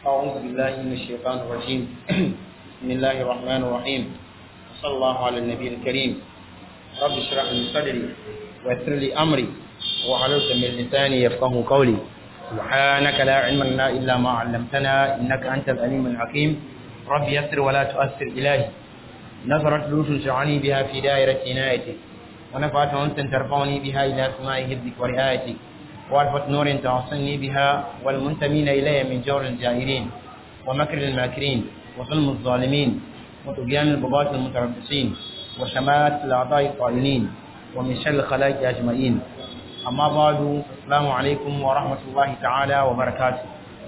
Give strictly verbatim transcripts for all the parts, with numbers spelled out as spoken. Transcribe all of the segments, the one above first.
أعوذ بالله من الشيطان الرجيم بسم الله الرحمن الرحيم صلى الله على النبي الكريم رب اشرح لي صدري ويسر لي أمري واحلل من لساني يفقهوا قولي سبحانك لا علم لنا إلا ما علمتنا إنك أنت العليم الحكيم رب يسر ولا تؤثر إلهي نظرت لوط تعني بها في دائرة عنايتك ونفعت أنت ترفعني بها إلى سماء حفظك ورعايتك وعرفت نور تعصني بها والمنتمين إلي من جور الجائرين ومكر الماكرين وظلم الظالمين وطغيان البغاة المتربصين وشمات الأعضاء الطائلين ومن شر الخلائق أجمعين أما بعد السلام عليكم ورحمة الله تعالى وبركاته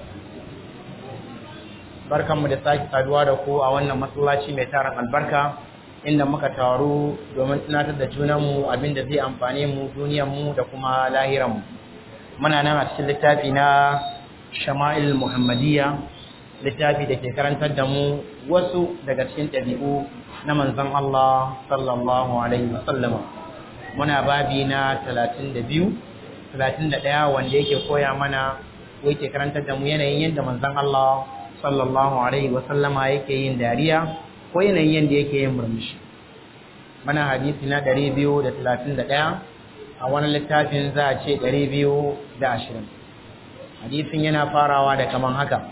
barkanmu da sake saduwa da ku a wannan masallaci mai tarin albarka inda muka taru domin tunatar da junanmu abinda zai amfane mu duniyarmu da kuma lahiranmu muna nan a cikin littafi na Shama'il Muhammadiyya littafi da ke karantar da mu wasu daga cikin ɗabi'u na manzon Allah sallallahu alaihi wasallam muna babi na talatin da biyu talatin da ɗaya wanda yake koya mana yake karantar da mu yanayin yadda manzon Allah sallallahu alaihi wasallama yake yin dariya ko yanayin yadda yake yin murmushi mana hadisi na ɗari biyu da talatin da ɗaya a wani littafin za a ce ɗari biyu da ashirin hadisin yana farawa da kaman haka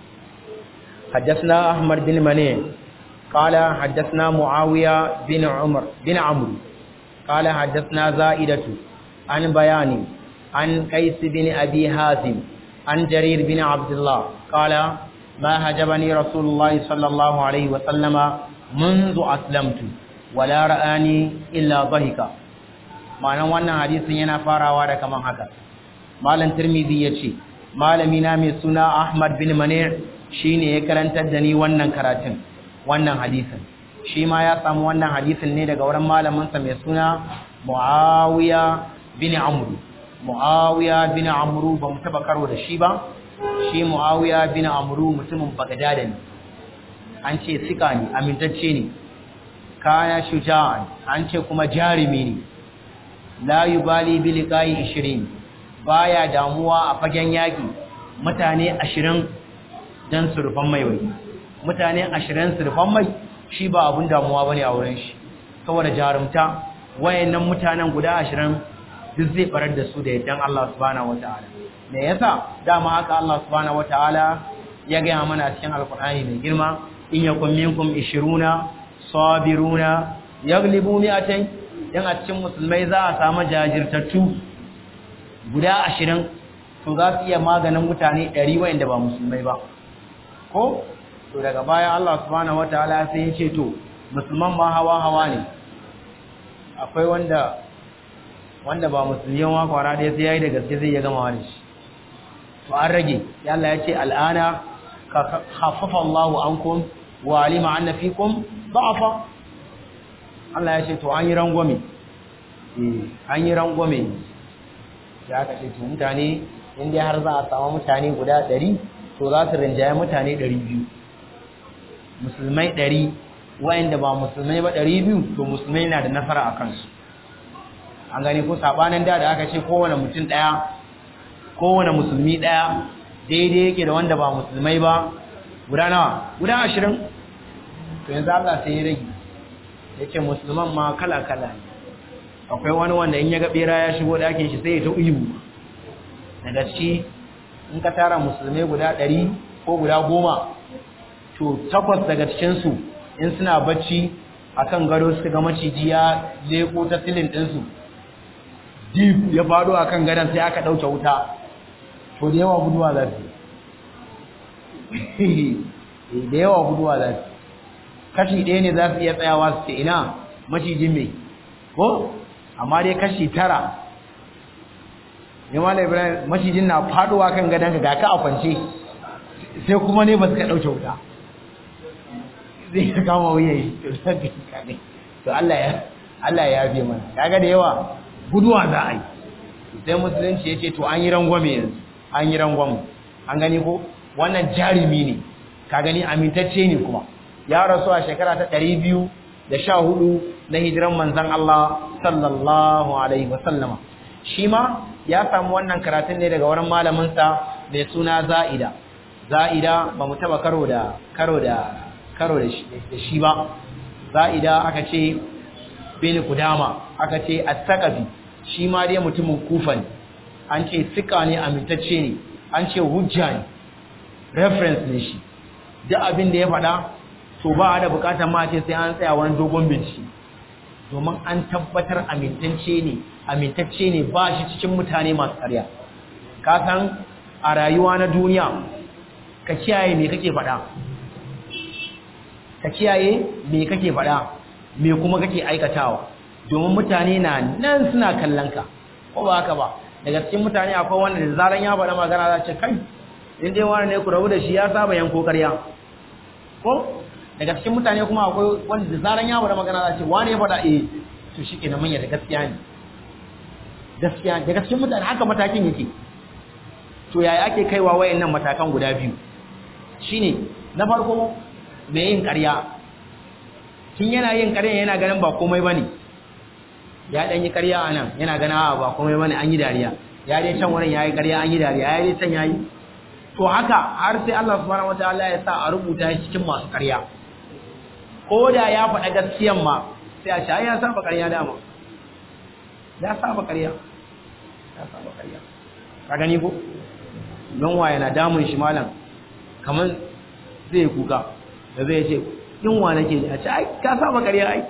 حدثنا أحمد بن مني قال حدثنا معاوية بن عمر بن عمرو قال حدثنا زائدة عن بياني عن قيس بن أبي حازم عن جرير بن عبد الله قال ما هجبني رسول الله صلى الله عليه وسلم منذ أسلمت ولا رآني إلا ضحك ma'anan wannan hadisin yana farawa da kaman haka malam Tirmidhi yace malami na mai suna Ahmad bin Mani' shine ya karantar da ni wannan karatun wannan hadisin shi ma ya samu wannan hadisin ne daga wurin malamin sa mai suna Muawiya bin Amr Muawiya bin Amr ba mu taba karo da shi ba shi Muawiya bin Amr mutumin Baghdad ne an ce sika ne amintacce ne kana shuja'an an ce kuma jarimi ne la yubali bi liqa'i ishirin baya damuwa a fagen yaki mutane ashirin dan surfan mai wai mutane ashirin surfan mai shi ba abun damuwa bane a wurin shi saboda jarumta wayannan mutanen guda ashirin duk zai farar da su da yaddan Allah subhanahu wataala me yasa dama haka Allah subhanahu wataala ya ga mana cikin alqur'ani mai girma in yakum minkum ishiruna sabiruna yaglibu mi'atayn in a cikin musulmai za a samu jajirtattu guda ashirin to za su iya maganin mutane ɗari wa'inda ba musulmai ba ko to daga baya Allah subhanahu wataala sai ya ce to musulman ma hawa hawa ne akwai wanda wanda ba musulmi ma kwara ɗaya sai yayi da gaske zai ya gama wani shi to an rage ya Allah ya ce al'ana khaffafa Allahu ankum wa alima anna fikum da'afa Allah ya ce to an yi rangwame eh an yi rangwame ya ka ce to mutane inda har za a samu mutane guda ɗari to za su rinjaye mutane ɗari biyu musulmai ɗari wayanda ba musulmai ba ɗari biyu to musulmai na da nasara a kansu an gani ko sabanin da da aka ce kowane mutum ɗaya kowane musulmi ɗaya daidai yake da wanda ba musulmai ba guda nawa guda ashirin to yanzu Allah sai ya rage yake musulman ma kala-kala akwai wani wanda in ya ga bera ya shigo ɗakin shi sai ya ta uyu daga ciki in ka tara musulmai guda ɗari ko guda goma to takwas daga cikinsu in suna bacci akan gado suka ga maciji ya leko ta silin ɗinsu deep ya faɗo akan gadon sai aka ɗauke wuta to da yawa guduwa za su da yawa guduwa za su kashi ɗaya ne za su iya tsayawa su ce ina macijin mai ko amma dai kashi tara ne mala ibrahim macijin na faduwa kan gadon ga ka a kwance sai kuma ne ba su ka ɗauke wuta zai ka kama wuya yi to Allah ya Allah ya yafe mana kaga da yawa guduwa za a yi sai musulunci ya ce to an yi rangwame yanzu an yi rangwame an gani ko wannan jarumi ne ka gani amintacce ne kuma ya rasu a shekara ta ɗari biyu da sha hudu na hijiran manzan Allah sallallahu alaihi wasallama shi ma ya samu wannan karatun ne daga wurin malaminsa mai suna Za'ida za'ida ba mu taba karo da karo da karo da shi ba. Za'ida aka ce bin Kudama, aka ce At-Taqafi, shi ma dai mutumin Kufa ne, an ce sika ne, amintacce ne, an ce hujja ne, reference ne shi, duk abin da ya faɗa to ba a da bukatar ma ce sai an tsaya wani dogon bincike, domin an tabbatar amintacce ne, amintacce ne ba shi cikin mutane masu ƙarya. Ka san a rayuwa na duniya ka kiyaye me kake faɗa, ka kiyaye me kake faɗa, me kuma kake aikatawa, domin mutane na nan suna kallon ka, ko ba haka ba. Daga cikin mutane akwai wanda da zaran ya faɗa magana za ce kai in dai wani ne ku rabu da shi, ya saba yanko ƙarya, ko daga cikin mutane kuma akwai wanda da zaran ya faɗa magana za ce wani ya faɗa eh to shi kenan manya da gaskiya ne, gaskiya daga cikin mutane haka matakin yake. To yaya ake kaiwa wayannan matakan guda biyu? Shine na farko mai yin ƙarya, tun yana yin ƙarya yana ganin ba komai bane, ya dan yi ƙarya anan yana ganin ba komai bane, an yi dariya, ya dai can wurin yayi ƙarya an yi dariya, ya dai can yayi. To haka har sai Allah subhanahu wataala ya sa a rubuta shi cikin masu ƙarya, ko da ya faɗa gaskiyan ma sai a ce ai ya saba ƙarya dama, ya saba ƙarya, ya saba ƙarya. Ka gani ko don waye na damun shi malam, kaman zai kuka da zai ce din wa nake a ce ai ka saba ƙarya ai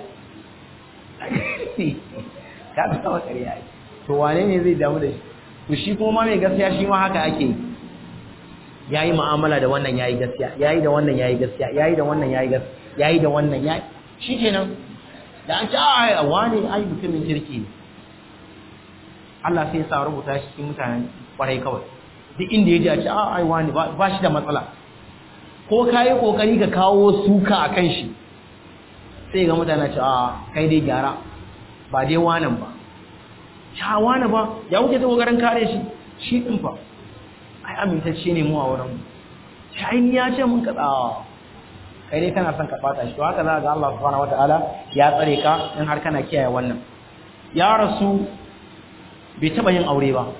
ka saba ƙarya ai. To wane ne zai damu da shi? To shi kuma mai gaskiya shi ma haka ake yi, yayi mu'amala da wannan yayi gaskiya, yayi da wannan yayi gaskiya, yayi da wannan yayi gaskiya, yayi da wannan yayi shikenan. Da an ce ai wani ai mutumin kirki ne, Allah sai ya sa rubuta shi cikin mutanen kwarai kawai. Duk inda yaji a ce a ai wani ba shi da matsala, ko kai kokari ka kawo suka akan shi sai ga mutane ce a kai dai gyara, ba dai wannan ba, ya wani ba ya wuce ta kokarin kare shi, shi din fa ai amintacce ne mu a wurin, sai ya ce mun kaza kai dai kana son ka fata shi. To haka za ga Allah subhanahu wataala ya tsare ka in har kana kiyaye wannan. Ya rasu bai taba yin aure ba,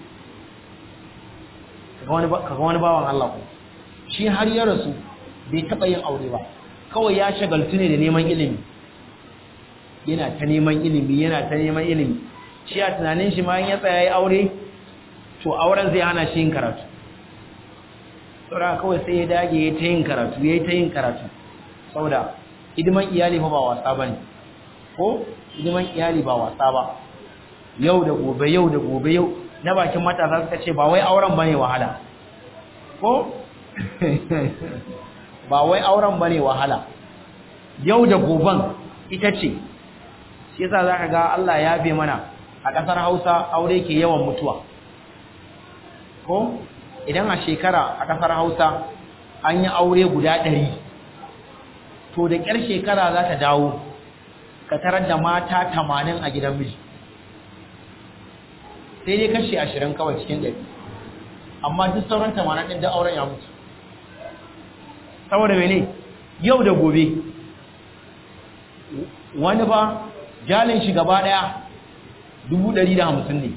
kaga wani kaga wani bawan Allah ko shi har ya rasu bai taba yin aure ba, kawai ya shagaltu ne da neman ilimi, yana ta neman ilimi yana ta neman ilimi. Shi a tunanin shi ma in ya tsaya yi aure to auren zai hana shi yin karatu, saboda kawai sai ya dage ya ta yin karatu, ya ta yin karatu, saboda hidiman iyali fa ba wasa bane, ko hidiman iyali ba wasa ba. Yau da gobe yau da gobe yau na bakin matasa suka ce ba wai auren bane wahala, ko ba wai auren bane wahala, yau da goben ita ce. Shi yasa zaka ga Allah ya be mana a kasar Hausa aure ke yawan mutuwa, ko idan a shekara a kasar Hausa an yi aure guda ɗari, to da ƙyar shekara za ta dawo ka tarar da mata tamanin a gidan miji, sai dai kashi ashirin kawai cikin ɗari, amma duk sauran tamanin ɗin da auren ya mutu. Saboda mene? Yau da gobe wani ba jalin shi gaba ɗaya dubu ɗari da hamsin ne,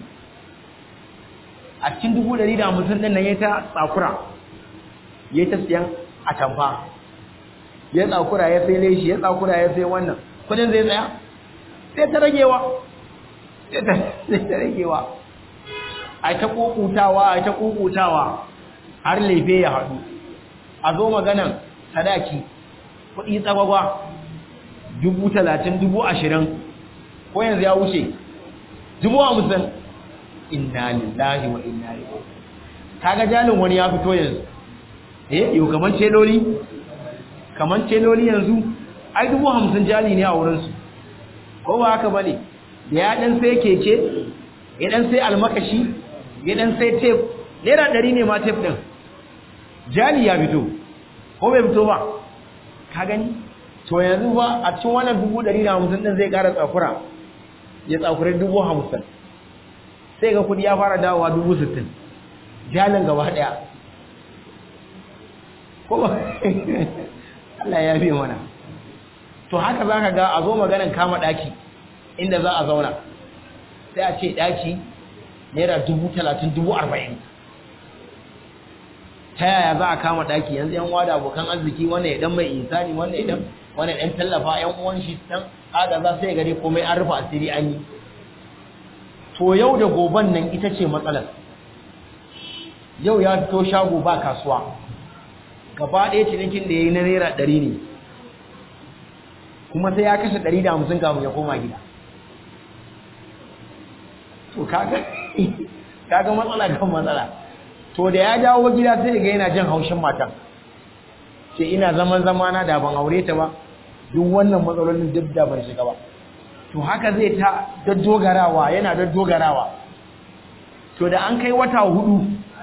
a cikin dubu ɗari da hamsin ɗin nan ya ta tsakura, ya ta siyan atamfa, ya tsakura ya sai leshi, ya tsakura ya sai wannan, kudin zai tsaya sai ta ragewa, sai ta ragewa, a ta kukutawa a ta kukutawa har laife ya haɗu. A zo maganan sadaki kuɗi tsagwagwa dubu talatin dubu ashirin, ko yanzu ya wuce dubu hamsin. Inna lillahi wa inna ilaihi. Kaga jalin wani ya fito yanzu, eh yau kaman celoli, kaman celoli yanzu ai dubu hamsin jali ne a wurin su, ko ba haka bane? Da ya dan sai keke, ya dan sai almakashi, ya dan sai tape, naira ɗari ne ma tape din, jali ya fito, ko bai fito ba? Ka gani? To yanzu ba a cikin wannan dubu ɗari da hamsin din zai ƙara tsakura, ya tsakure dubu hamsin, sai ga kudi ya fara dawowa dubu sittin, jalin gaba ɗaya, ko ba? Allah ya fi mana. To haka za ka ga a zo maganin kama ɗaki inda za a zauna, sai a ce ɗaki naira dubu talatin dubu arba'in, ta yaya za a kama daki yanzu yan wada abokan arziki wannan ya dan mai insani wannan ya dan wannan dan tallafa yan uwan shi dan aga za sai gari komai an rufa asiri an yi to yau da goban nan ita ce matsalar yau ya fito shago ba kasuwa gaba ɗaya cinikin da yayi na naira ɗari ne kuma sai ya kashe ɗari da hamsin kafin ya koma gida to kaga kaga matsala kan matsala to da ya dawo gida sai ga yana jin haushin matan ce ina zaman zamana da ban aure ta ba duk wannan matsalolin duk da ban shiga ba to haka zai ta daddogarawa yana daddogarawa to da an kai wata hudu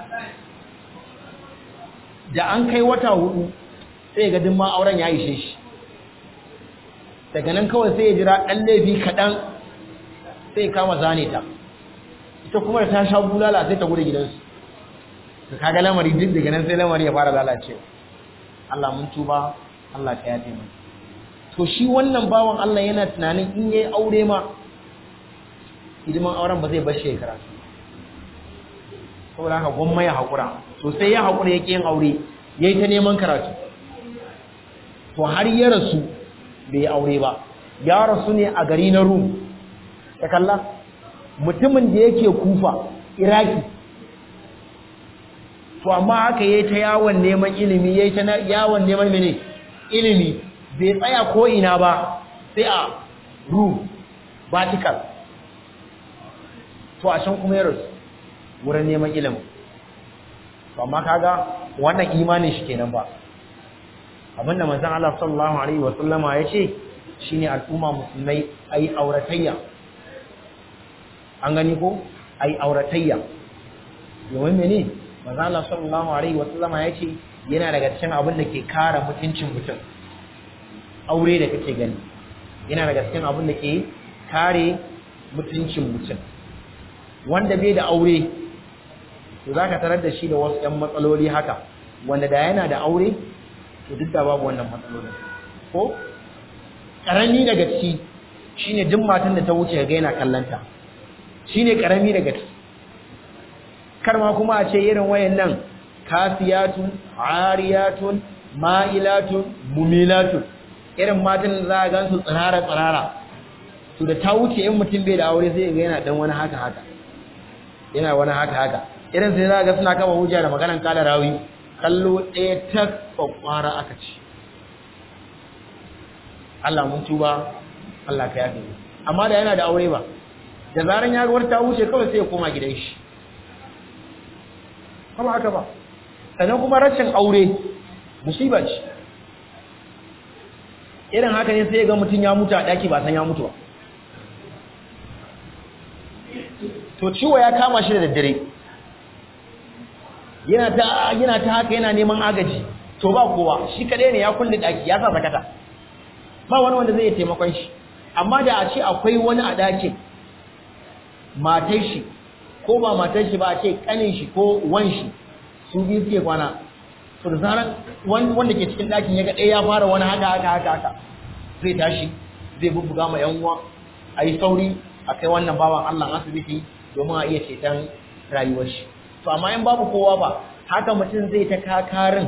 da an kai wata hudu sai ga dimma auren ya ishe shi daga nan kawai sai ya jira dan laifi kadan sai kama zane ta ita kuma da ta sha bulala sai ta gudu gidansu to kaga lamari duk daga nan sai lamari ya fara lalacewa Allah mun tuba Allah ka yafe mana to shi wannan bawan Allah yana tunanin in yayi aure ma hidiman auren ba zai bar shi karatu saboda haka gwamma ya hakura to sai ya hakura yake yin aure yayi ta neman karatu to har ya rasu bai aure ba ya rasu ne a gari na Rum ta kalla mutumin da yake Kufa Iraki to amma haka yayi ta yawon neman ilimi yayi ta yawon neman mene ilimi bai tsaya ko ina ba sai a Rum Vatican to a can kuma ya rasu wurin neman ilimi to amma kaga wannan imanin shi kenan ba abinda manzon Allah sallallahu alaihi wa sallama yace shine al'umma musulmai ai auratayya an gani ko ai auratayya domin mene manzon Allah sallallahu alaihi wa sallama yace yana daga cikin abin da ke kare mutuncin mutum aure da kake gani yana daga cikin abin da ke kare mutuncin mutum wanda bai da aure to zaka tarar da shi da wasu ɗan matsaloli haka wanda da yana da aure to duk da babu wannan matsalolin ko karami daga ciki shine duk matan da ta wuce ga yana kallanta shine karami daga ciki kar ma kuma a ce irin wayannan kasiyatun ariyatun ma'ilatun mumilatun irin matan da za a gansu tsirara tsirara to da ta wuce in mutum bai da aure sai ga yana dan wani haka haka yana wani haka haka irin sai za ga suna kama hujja da maganan kala rawi kallo ɗaya ta kwakwara aka ci Allah mun tuba Allah ka yafe amma da yana da aure ba da zaran ya ruwar ta wuce kawai sai ya koma gidan shi kuma haka ba sannan kuma rashin aure musiba ce irin haka ne sai ga mutum ya mutu a daki ba san ya mutu ba to ciwo ya kama shi da daddare yana ta yana ta haka yana neman agaji to ba kowa shi kadai ne ya kulle daki ya sa sakata ba wani wanda zai taimakon shi amma da a ce akwai wani a dakin matar shi ko ba matar shi ba a ce kanin shi ko wan shi su biyu suke kwana to da zaran wanda ke cikin dakin ya ga ɗaya ya fara wani haka haka haka haka zai tashi zai bubbuga ma yan uwa ayi sauri a kai wannan bawan Allah asibiti domin a iya ceton rayuwar shi to amma in babu kowa ba haka mutum zai ta kakarin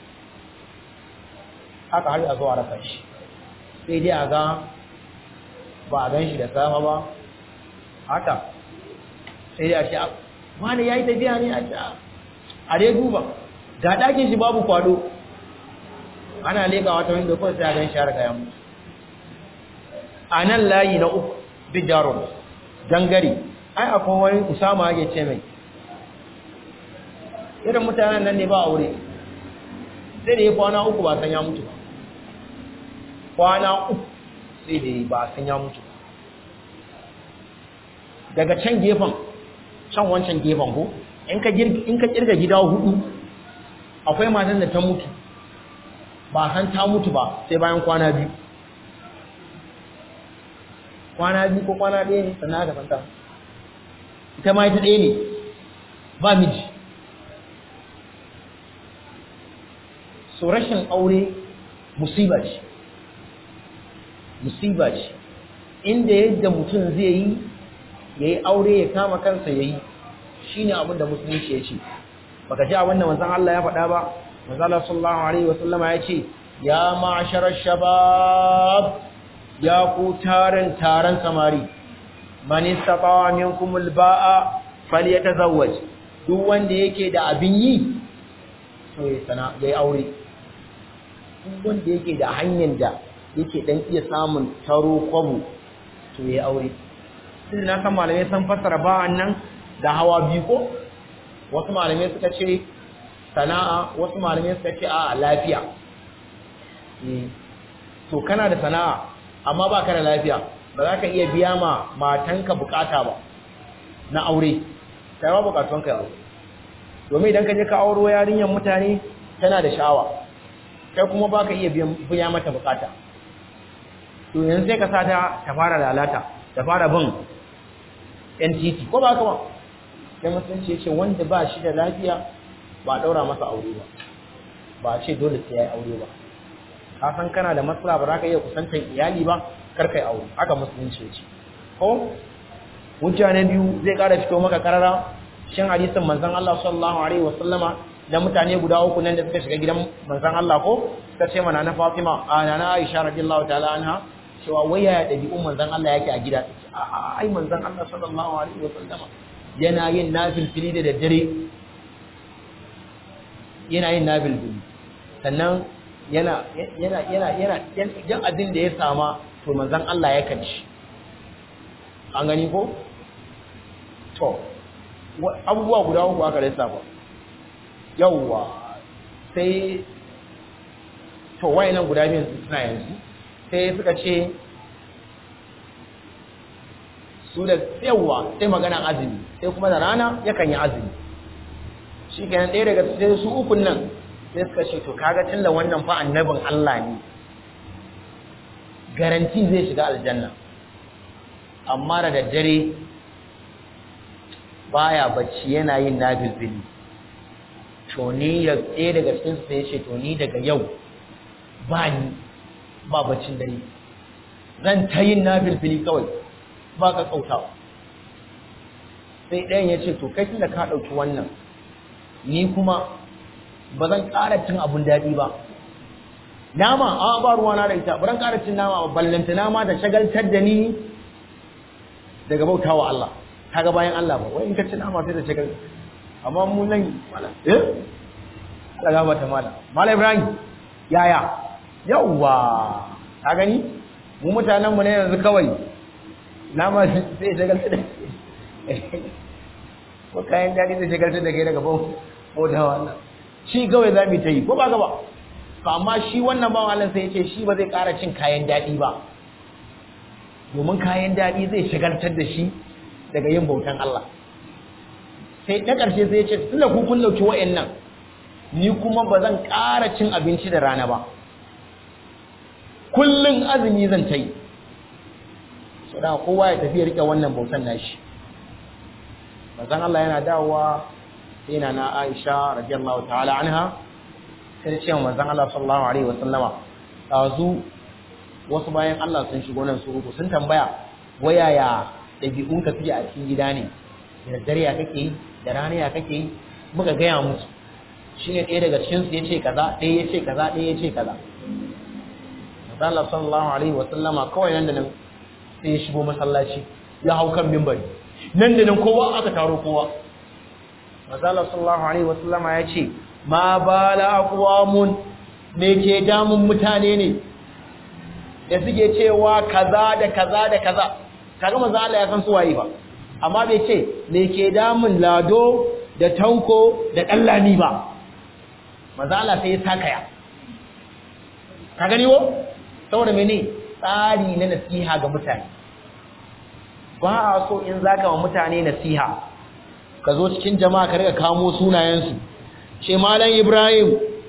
haka har a zo a rasa shi sai dai a ga ba a gan shi da sama ba haka sai dai a ce wani ya yi tafiya ne a ce a dai duba ga ɗakin shi babu kwado ana leƙawa ta wani dokon sai a gan shi har kayan mutu a nan layi na uku duk jaron gangare ai akwai wani usama ya ce mai irin mutanen nan ne ba aure sai da ya kwana uku ba san ya mutu ba kwana uku sai da ba san ya mutu daga can gefen can wancan gefen ko in ka in ka kirga gida hudu akwai matan da ta mutu ba san ta mutu ba sai bayan kwana biyu kwana biyu ko kwana ɗaya ne sannan aka fanta ita ma ita ɗaya ne ba miji so rashin aure musiba ce musiba ce inda yadda mutum zai yi ya yi aure ya kama kansa ya yi shi ne abin da musulunci ya ce baka ji abin da manzon Allah ya faɗa ba manzon Allah sallallahu alaihi wasallam ya ce ya ma'asharash shabab ya ku tarin taran samari man istata'a minkum alba'a falyatazawwaj duk wanda yake da abin yi to ya sana ya aure duk wanda yake da hanyar da yake dan iya samun taro kwabo to ya aure sai na san malamai san fassara ba'an nan da hawa biyu ko wasu malamai suka ce sana'a wasu malamai suka ce a lafiya to kana da sana'a amma ba ka da lafiya ba za ka iya biya ma matanka bukata ba na aure kai ba bukatunka ya aure domin idan ka je ka auro yarinyar mutane tana da sha'awa kai kuma ba ka iya biya mata bukata to yanzu sai ka sa ta ta fara lalata ta fara bin N T T ko ba ka ba sai mutunci ya ce wanda ba shi da lafiya ba daura masa aure ba ba ce dole sai ya yi aure ba ka san kana da matsala ba za ka iya kusantar iyali ba kar kai aure haka musulunci ce ko hujja na biyu zai kara fito maka karara shin hadisin manzon Allah sallallahu alaihi wasallama da mutane guda uku nan da suka shiga gidan manzon Allah ko suka ce mana na Fatima ana na Aisha radiyallahu ta'ala anha cewa waya ya dabi'un manzon Allah yake a gida ai manzon Allah sallallahu alaihi wasallama yana yin nafil fili da daddare yana yin nafil fili sannan yana yana yana yana yan abin da ya sama to manzon Allah ya kanci an gani ko to abubuwa guda uku aka rasa ba yawwa sai to wayannan guda biyun suna yanzu sai suka ce su da yawwa sai maganan azumi sai kuma da rana yakan yi azumi shi kenan ɗaya daga sai su ukun nan sai suka ce to kaga tunda wannan fa annabin Allah ne garanti zai shiga aljanna amma da daddare baya bacci yana yin nafilfili to ni ya ɗaya daga cikin sai ce to ni daga yau ba ni ba baccin dare zan ta yin nafilfili kawai ba ka kautawa sai ɗayan ya ce to kai tunda ka ɗauki wannan ni kuma ba zan ƙara cin abun daɗi ba nama a ba ruwa na da ita ba zan ƙara cin nama ba ballanta nama da shagaltar da ni daga bautawa Allah kaga bayan Allah ba wai in ka ci nama sai da shagal amma mu nan mala eh Allah ga mata mala mala Ibrahim yaya yawa ka gani mu mutanen mu ne yanzu kawai nama sai shagaltar da ko kayan daɗi sai shagaltar da kai daga bautawa Allah shi kawai za mu ta yi ko ba gaba to amma shi wannan bawan Allah sai ya ce shi ba zai ƙara cin kayan daɗi ba domin kayan daɗi zai shagaltar da shi daga yin bautan Allah sai na ƙarshe sai ya ce tunda ku kun dauki wa'annan ni kuma ba zan ƙara cin abinci da rana ba kullun azumi zan ta yi so da kowa ya tafi ya rike wannan bautan nashi manzon Allah yana dawowa sai na Aisha radiyallahu ta'ala anha sai ce manzon Allah sallallahu alaihi wasallama dazu wasu bayan Allah sun shigo nan su uku sun tambaya wayaya dabi'un ka fiye a cikin gida ne da dare ya kake yi da rana ya kake yi muka gaya musu shine ɗaya daga cikin su yace kaza ɗaya yace kaza ɗaya yace kaza manzon Allah sallallahu alaihi wasallama kawai nan da nan sai ya shigo masallaci ya hau kan minbari nan da nan kowa aka taro kowa Mazala sallallahu alaihi wasallama ya ce ma bala aqwamun me ke damun mutane ne da suke cewa kaza da kaza da kaza kaga manzo Allah ya san su waye ba amma bai ce me ke damun lado da tanko da dallani ba manzo Allah sai ya sakaya ka gani wo saboda mene tsari na nasiha ga mutane ba a so in zaka wa mutane nasiha ka zo cikin jama'a ka riga kamo sunayensu ce malam Ibrahim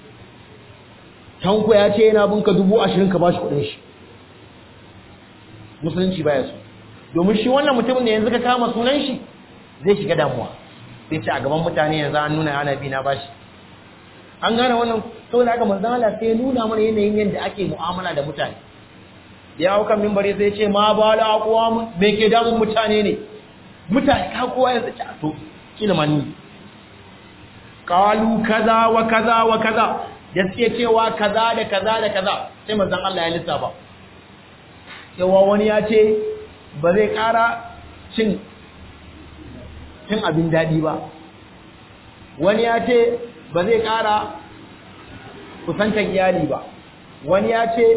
tanko ya ce yana binka dubu ashirin ka bashi kudin shi musulunci baya so domin shi wannan mutumin da yanzu ka kama sunan shi zai shiga damuwa sai ce a gaban mutane yanzu an nuna ana bi na bashi an gane wannan saboda haka manzon Allah sai ya nuna mana yanayin yadda ake mu'amala da mutane ya hau kan minbari sai ce ma ba la aqwam me ke damun mutane ne mutane ka kowa ya tsaci to kila mani qalu kaza wa kaza wa kaza da suke cewa kaza da kaza da kaza sai manzon Allah ya lissafa cewa wani ya ce ba zai ƙara cin cin abin daɗi ba, wani ya ce ba zai ƙara kusantar iyali ba, wani ya ce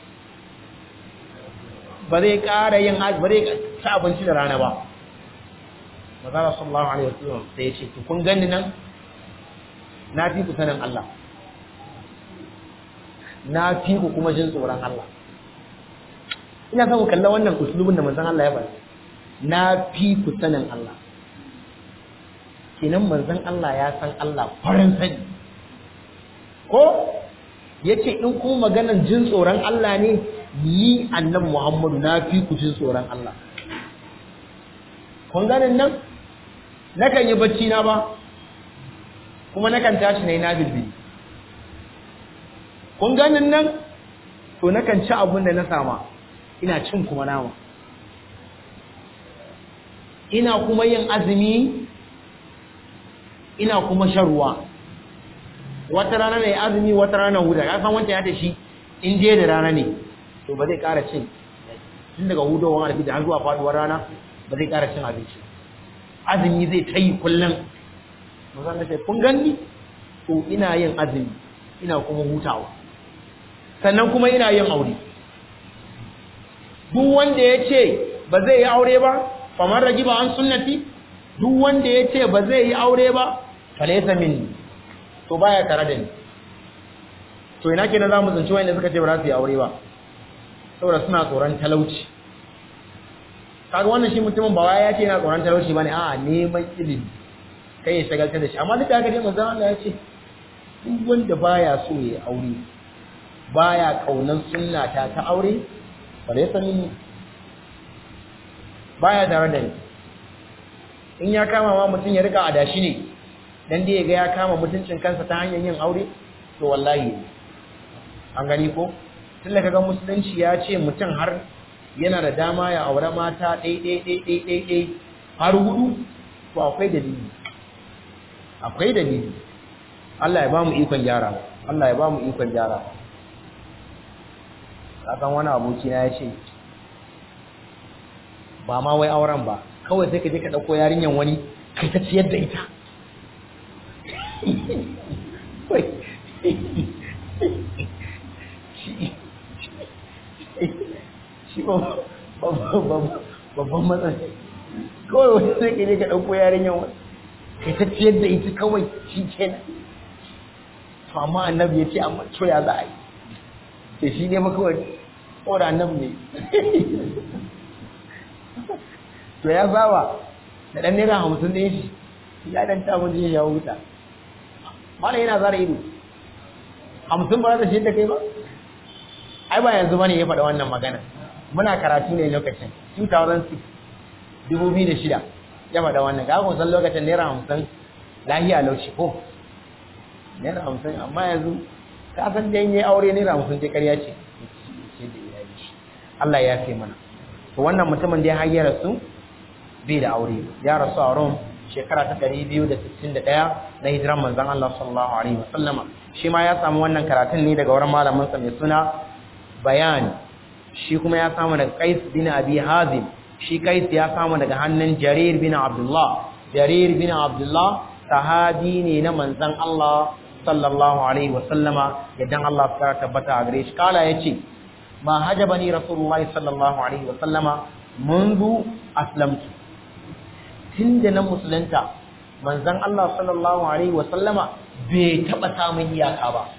ba zai ƙara yin ba zai ci abinci da rana ba. Mazala sallallahu alaihi wasallam sai ya ce to kun gani nan na fi ku sanin Allah, na fi ku kuma jin tsoron Allah. Ina son ku kalla wannan uslubin da manzon Allah ya faɗa, na fi ku sanin Allah. Kenan manzon Allah ya san Allah farin sani, ko yace in ku maganan jin tsoron Allah ne, ni annabi Muhammadu na fi ku jin tsoron Allah. Kun ganin nan nakan yi bacci na ba, kuma nakan tashi nayi na bilbi. Kun ganin nan to nakan ci abun da na sama, ina cin kuma nama, ina kuma yin azumi, ina kuma shan ruwa. Wata rana ne azumi, wata rana huda. Ya san wanda ya da shi in je da rana ne to ba zai ƙara cin, tun daga hudowar alfijir har zuwa faduwar rana ba zai ƙara cin abinci. Azumi zai ta yi kullum. Mazan ce kun ganni to ina yin azumi, ina kuma hutawa, sannan kuma ina yin aure. Duk wanda ya ce ba zai yi aure ba, famar ragi ba an sunnati, duk wanda ya ce ba zai yi aure ba, falaisa minni, to baya tare da ni. To ina kenan za mu zance wanda suka ce ba za su yi aure ba saboda suna tsoron talauci. Kaga wannan shi mutumin ba wai ya ce yana tsoron talauci bane, a'a neman ilimi kai ya shagaltar da shi. Amma duk da haka dai manzon Allah ya ce duk wanda baya so ya aure, baya kaunan sunna ta ta aure, falaisa minni, baya tare da ni. In ya kama ma mutum ya rika adashi ne dan dai ya ga ya kama mutuncin kansa ta hanyar yin aure, to wallahi an gani ko tun da kaga musulunci ya ce mutum har yana da dama ya aure mata ɗai ɗai ɗai ɗai ɗai ɗai har hudu, to akwai dalili, akwai dalili. Allah ya ba mu ikon gyara, Allah ya ba mu ikon gyara. Kasan wani aboki na ya ce ba ma wai auren ba, kawai sai ka je ka ɗauko yarinyan wani kai ta ciyar da ita. Shi babban matsayi, kawai wani sai ka je ka ɗauko yarinyan wani kai ta ciyar da ita kawai shi kenan. To amma annabi ya ce amma to ya za a yi, ke shi ne makawai ko da annabi ne. To ya saba da ɗan naira hamsin ɗin shi ya ɗan tamun jin ya wuta, mana yana zara ido. Hamsin ba za ta shi da kai ba? Ai ba yanzu bane ya faɗa wannan magana, muna karatu ne lokacin two thousand six, dubu biyu da shida ya faɗa wannan. Ga kun san lokacin naira hamsin lahiya lauci ko naira hamsin, amma yanzu ka san da yayi aure naira hamsin ce ƙarya ce. Allah ya fi mana. To wannan mutumin da ya hayyara su bai da aure, ya rasu a Rome shekara ta ɗari biyu da sittin da ɗaya na hijiran manzon Allah sallallahu alaihi wasallama. Shi ma ya samu wannan karatun ne daga wurin malamin sa mai suna Bayani. Shi kuma ya samu daga Qais bin Abi Hazim. Shi Qais ya samu daga hannun Jarir bin Abdullah. Jarir bin Abdullah sahabi ne na manzon Allah sallallahu alaihi wasallama, yaddan Allah ya tabbata a gare shi. Kala yace ma hajabani rasulullahi sallallahu alaihi wasallama منذ aslamtu, tunda na musulunta manzon Allah sallallahu alaihi wasallama bai taba samun iyaka ba.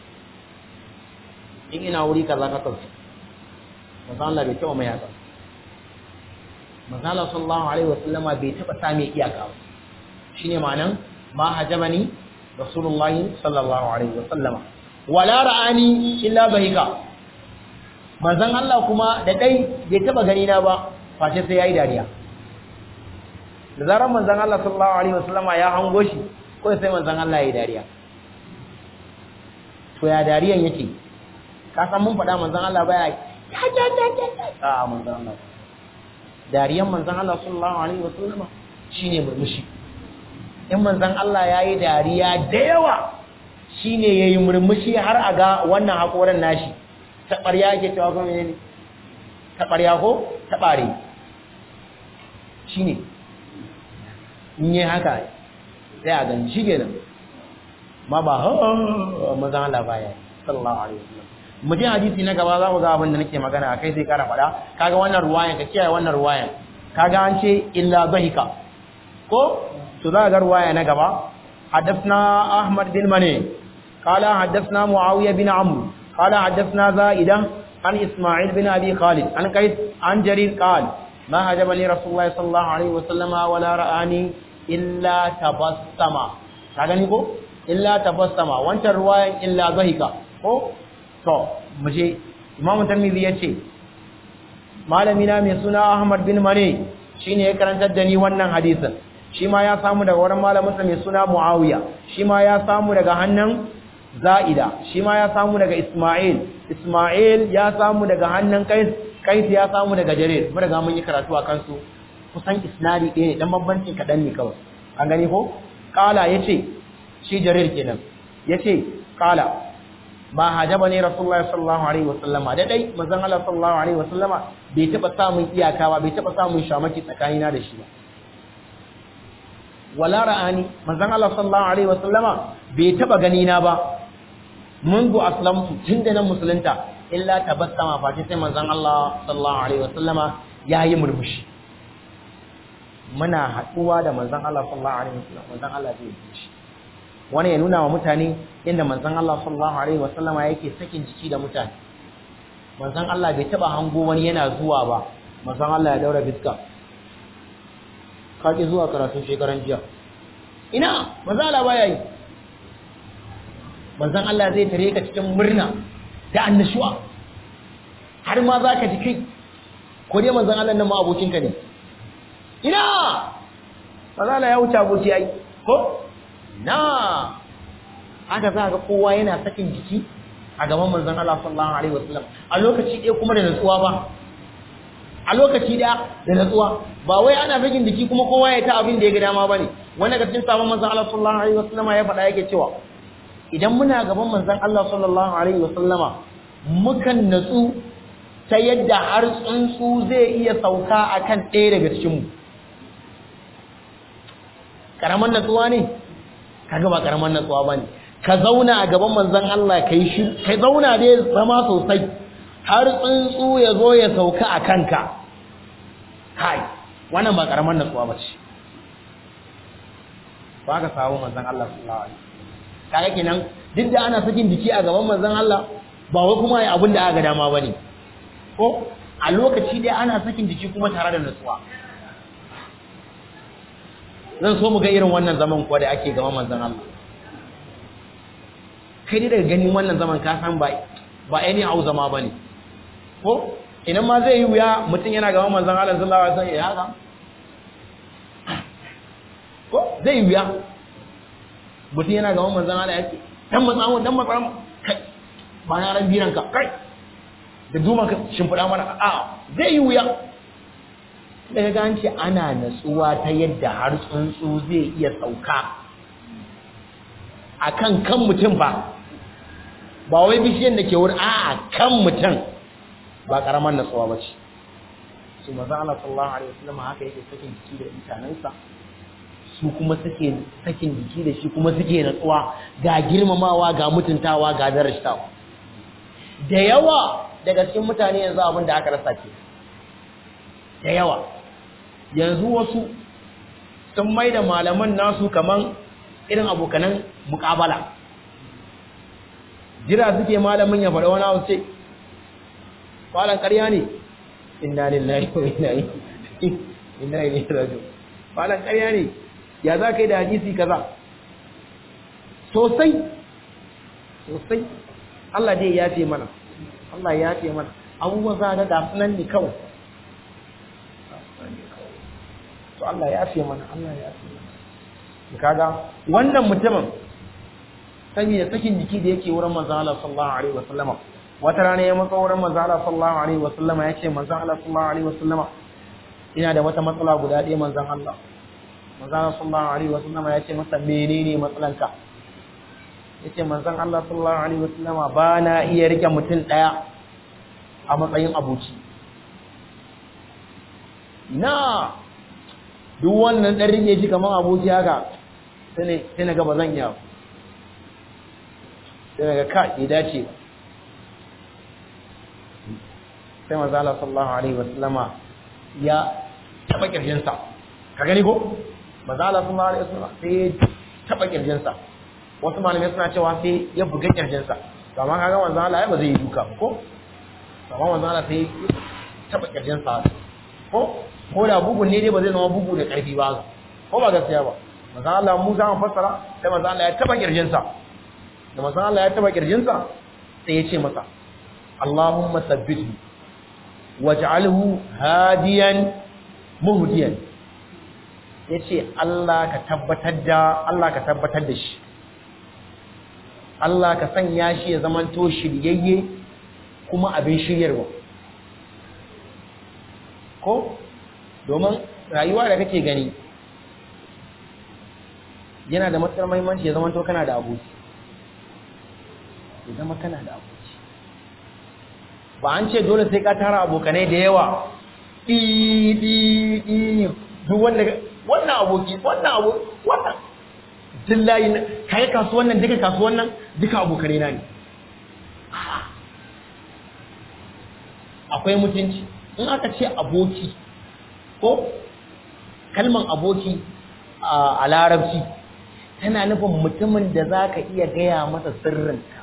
In ina wuri kaza ka kauce, manzon Allah bai taba mai iyaka. Manzon Allah sallallahu alaihi wasallama bai taba samun iyaka ba. Shine ma'anan ma hajabani rasulullahi sallallahu alaihi wasallama wala ra'ani illa bahika. Manzon Allah kuma da dai bai taba gani na ba face sai yayi dariya. Da zaran manzon Allah sallallahu alaihi wasallama ya hango shi, ko sai manzon Allah yayi dariya. To ya dariyan yake? Ka san mun faɗa manzon Allah baya a manzon Allah. Dariyan manzon Allah sallallahu alaihi wasallama shine murmushi. in manzon Allah yayi dariya da yawa shine yayi murmushi har a ga wannan hakoran nashi taɓarya yake cewa ko menene taɓarya ko taɓare shine in yi haka sai a gani shi kenan ma ba manzon Allah baya sallallahu alaihi wasallam mu je hadisi na gaba za mu ga abin da nake magana akai sai kara fada kaga wannan ruwayan ka kiyaye wannan ruwayan kaga an ce illa zahika ko to za ga ruwaya na gaba حدثنا أحمد بن مني قال حدثنا معاوية بن عمرو قال حدثنا زائدة عن إسماعيل بن أبي خالد عن قيس عن جرير قال ما هجبني رسول الله صلى الله عليه وسلم ولا رآني إلا تبسم كاغني كو إلا تبسم وانت الرواية إلا ضحك ko to muje Imam Tirmidhi yace malami na mai suna Ahmad bin Mane shine ya karantar da ni wannan hadisin shi ma ya samu daga wurin malamin sa mai suna Muawiya shi ma ya samu daga hannun Zaida shi ma ya samu daga Isma'il Isma'il ya samu daga hannun Qais Qais ya samu daga Jarir mun riga mun yi karatu akan su kusan isnadi ɗaya ne dan bambancin kadan ne kawai an gani ko kala yace shi Jarir kenan yace kala ma hajabani rasulullahi sallallahu alaihi wasallama da dai manzon Allah sallallahu alaihi wasallama bai taba samun iyaka ba bai taba samun shamaki tsakanina da shi ba wala ra'ani manzon Allah sallallahu alaihi wasallama bai taba gani na ba mungu aslamtu tunda nan musulunta illa tabassama fati sai manzon Allah sallallahu alaihi wasallama yayi murmushi muna haduwa da manzon Allah sallallahu alaihi wasallam manzon Allah zai yi shi wani ya nuna wa mutane inda manzon Allah sallallahu alaihi wasallama yake sakin jiki da mutane manzon Allah bai taba hango wani yana zuwa ba manzon Allah ya daura biska kaje zuwa karatu shekaran jiya ina manzon Allah baya yi manzon Allah zai tare ka cikin murna da annashuwa har ma zaka ji kai ko dai manzon Allah nan ma abokinka ne ina manzon Allah ya wuce aboki ai ko na haka za ga kowa yana sakin jiki a gaban manzon Allah sallallahu alaihi wasallam a lokaci ɗaya kuma da natsuwa ba a lokaci ɗaya da natsuwa ba wai ana sakin jiki kuma kowa ya ta abin da ya ga dama bane wanda ga cikin sabon manzon Allah sallallahu alaihi wasallam ya faɗa yake cewa idan muna gaban manzon Allah sallallahu alaihi wasallama mukan natsu ta yadda har tsuntsu zai iya sauka akan ɗaya daga cikin mu karaman natsuwa ne kaga ba karaman natsuwa bane ka zauna a gaban manzon Allah kai shi kai zauna dai zama sosai har tsuntsu ya zo ya sauka a kanka kai wannan ba karaman natsuwa bace ba ka samu manzon Allah sallallahu alaihi wasallam kaga kenan duk da ana sakin jiki a gaban manzon Allah ba wai kuma ai abin da aka dama bane ko a lokaci dai ana sakin jiki kuma tare da natsuwa zan so mu ga irin wannan zaman kuwa da ake gaban manzon Allah kai dai daga ganin wannan zaman ka san ba ba any au zama bane ko idan ma zai yi wuya mutum yana gaban manzon Allah sallallahu alaihi wasallam ya haka ko zai yi wuya mutum yana gaban manzon Allah yake dan matsamu dan matsamu kai ba na ran biranka kai da duman ka shimfida mana a zai yi wuya daga ganci ana natsuwa ta yadda har tsuntsu zai iya sauka akan kan mutum ba ba wai bishiyan da ke wurin a kan mutum ba karamar natsuwa ba ce su maza Allah sallallahu alaihi wasallam haka yake sakin jiki da mutanensa su kuma suke sakin jiki da shi kuma suke natsuwa ga girmamawa ga mutuntawa ga darashtawa da yawa daga cikin mutane yanzu abin da aka rasa ke da yawa yanzu wasu sun mai da malaman nasu kaman irin abokanan mukabala jira suke malamin ya faɗa wani abu ce kwalan ƙarya ne inna lillahi wa inna ilaihi raji'un kwalan ƙarya ne ya za ka yi da hadisi kaza sosai sosai Allah dai ya ce mana Allah ya ce mana abubuwan za ga gasu nan ne kawai to Allah ya ce mana Allah ya ce mana kaga wannan mutumin saboda sakin jiki da yake wurin manzon Allah sallallahu alaihi wasallam wata rana ya matsa wurin manzon Allah sallallahu alaihi wasallam ya ce manzon Allah sallallahu alaihi wasallam ina da wata matsala guda ɗaya manzon Allah manzon sallallahu alaihi wasallam ya ce masa menene matsalanka yace manzon Allah sallallahu alaihi wasallam ba na iya rike mutum daya a matsayin abuci na duk wannan dan rike shi kaman abuci haka sai ne sai naga bazan iya sai naga ka ya dace sai manzon Allah sallallahu alaihi wasallam ya taba kirjinsa ka gani ko manzon Allah sallallahu alaihi wasallam sai taba kirjinsa wasu malamai suna cewa sai ya buga kirjinsa amma kaga manzo Allah ba zai yi duka ko amma manzo Allah sai taba kirjinsa ko ko da bugun ne dai ba zai zama bugu da karfi ba ko ba gaskiya ba manzo Allah mu za mu fassara sai manzo Allah ya taba kirjinsa da manzo Allah ya taba kirjinsa sai ya ce masa Allahumma sabbithu waj'alhu hadiyan muhdiyan yace Allah ka tabbatar da Allah ka tabbatar da shi Allah ka sanya shi ya zamanto shiryayye kuma abin shiryarwa ko domin rayuwa da kake gani yana da matsar muhimmanci ya zamanto kana da aboki ya zama kana da aboki ba an ce dole sai ka tara abokanai da yawa ɗi ɗi ɗi duk wanda wannan aboki wannan aboki wannan dillahi kai kasuwan nan duka kasuwan nan duka abokare na ne akwai mutunci in aka ce aboki ko kalman aboki a larabci tana nufin mutumin da zaka iya gaya masa sirrinka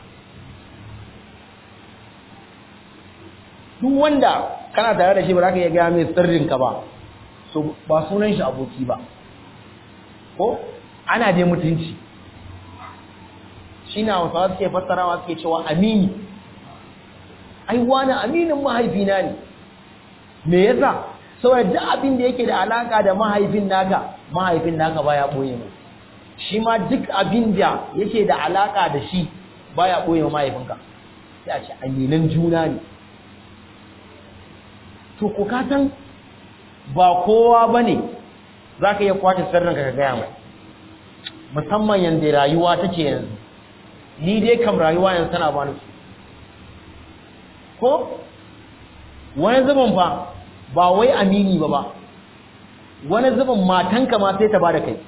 duk wanda kana tare da shi ba zaka iya gaya mai sirrinka ba so ba sunan shi aboki ba ko ana dai mutunci shi na wasu suke fassarawa suke cewa amini ai wani aminin mahaifina ne me yasa saboda duk abin da yake da alaka da mahaifin naka mahaifin naka baya boye mu shi ma duk abin da yake da alaka da shi baya boye mu mahaifinka sai a ce aminan juna ne to ko ka san ba kowa bane zaka iya kwace sirrinka ka gaya mai musamman yanda rayuwa take yanzu ni dai kam rayuwa yanzu tana bani ko wani zubin fa ba wai amini ba ba wani zubin matanka ma sai ta bada kai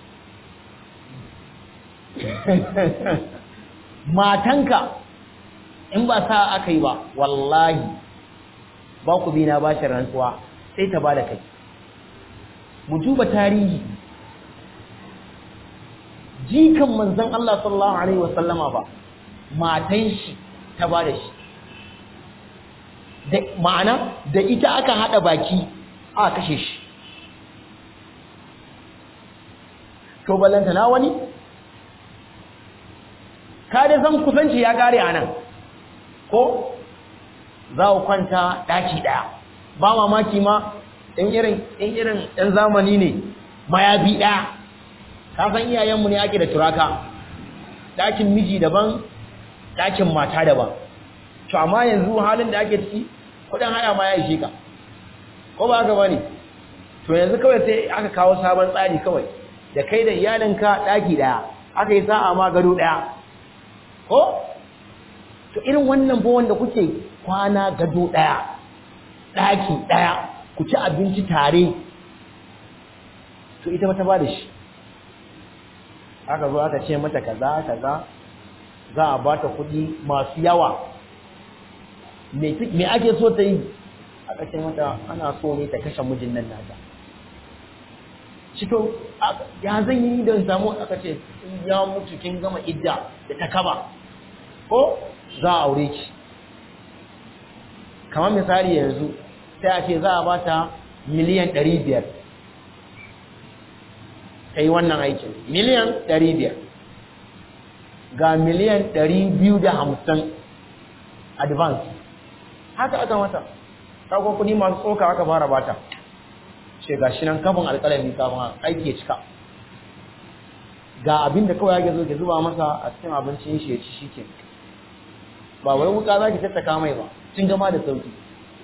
matanka in ba sa aka yi ba wallahi ba ku bi na ba shi rantsuwa sai ta bada kai mu duba tarihi jikan manzon Allah sallallahu alaihi wasallama ba matan shi ta bada shi da ma'ana da ita aka hada baki aka kashe shi to ballanta na wani ka da san kusanci ya kare anan ko za ku kwanta daki daya ba mamaki ma in irin in irin ɗan zamani ne mayafi daya ka san iyayenmu ne ake da turaka dakin miji daban dakin mata daban to amma yanzu halin da ake ciki kudin haya ma ya ishe ka ko ba haka bane to yanzu kawai sai aka kawo sabon tsari kawai da kai da iyalinka daki daya aka yi sa'a ma gado daya ko to irin wannan bo wanda kuke kwana gado daya daki daya ku ci abinci tare to ita ba ta bada shi aka zo aka ce mata kaza kaza za a bata kuɗi masu yawa me ake so ta yi aka ce mata ana so ne ta kashe mijin nan nata cito ya zan yi don samu aka ce ya mutu kin gama idda da ta kaba ko za a aure ki kamar misali yanzu sai a ce za a bata miliyan ɗari biyar ta yi wannan aikin miliyan ɗari biyar ga miliyan ɗari biyu da hamsin advance haka aka mata ɗaukar kuɗi masu tsoka aka fara bata ce ga shi nan kafin alƙalami kafin aiki ya cika ga abin da kawai ya zo ke zuba masa a cikin abincin shi ya ci shi ke ba wai wuka za ki tattaka mai ba cin gama da sauki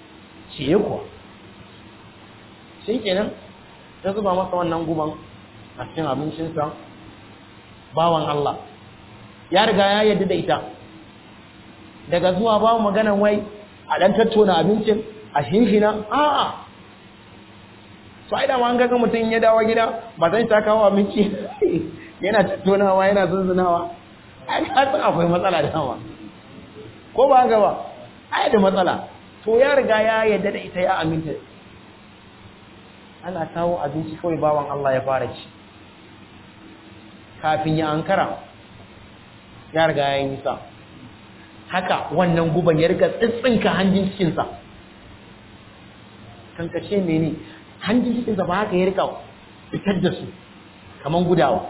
ce ya kuwa shi kenan ta zuba masa wannan guban a cikin abincinsa bawan Allah ya riga ya yarda da ita daga zuwa babu maganan wai a dan tattauna abincin a shinshina a'a sai da man ga mutum ya dawo gida ba zan ta kawo abinci yana tattaunawa yana zunzunawa ai ka san akwai matsala da hawa ko ba ga ba ai da matsala to ya riga ya yarda da ita ya aminta ana kawo abinci kawai bawan Allah ya fara ci kafin ya ankara ya riga ya yi nisa haka wannan guban ya riga tsitsinka hanjin cikinsa kankace mene hanjin cikinsa ba haka ya riga fitar da su kaman gudawa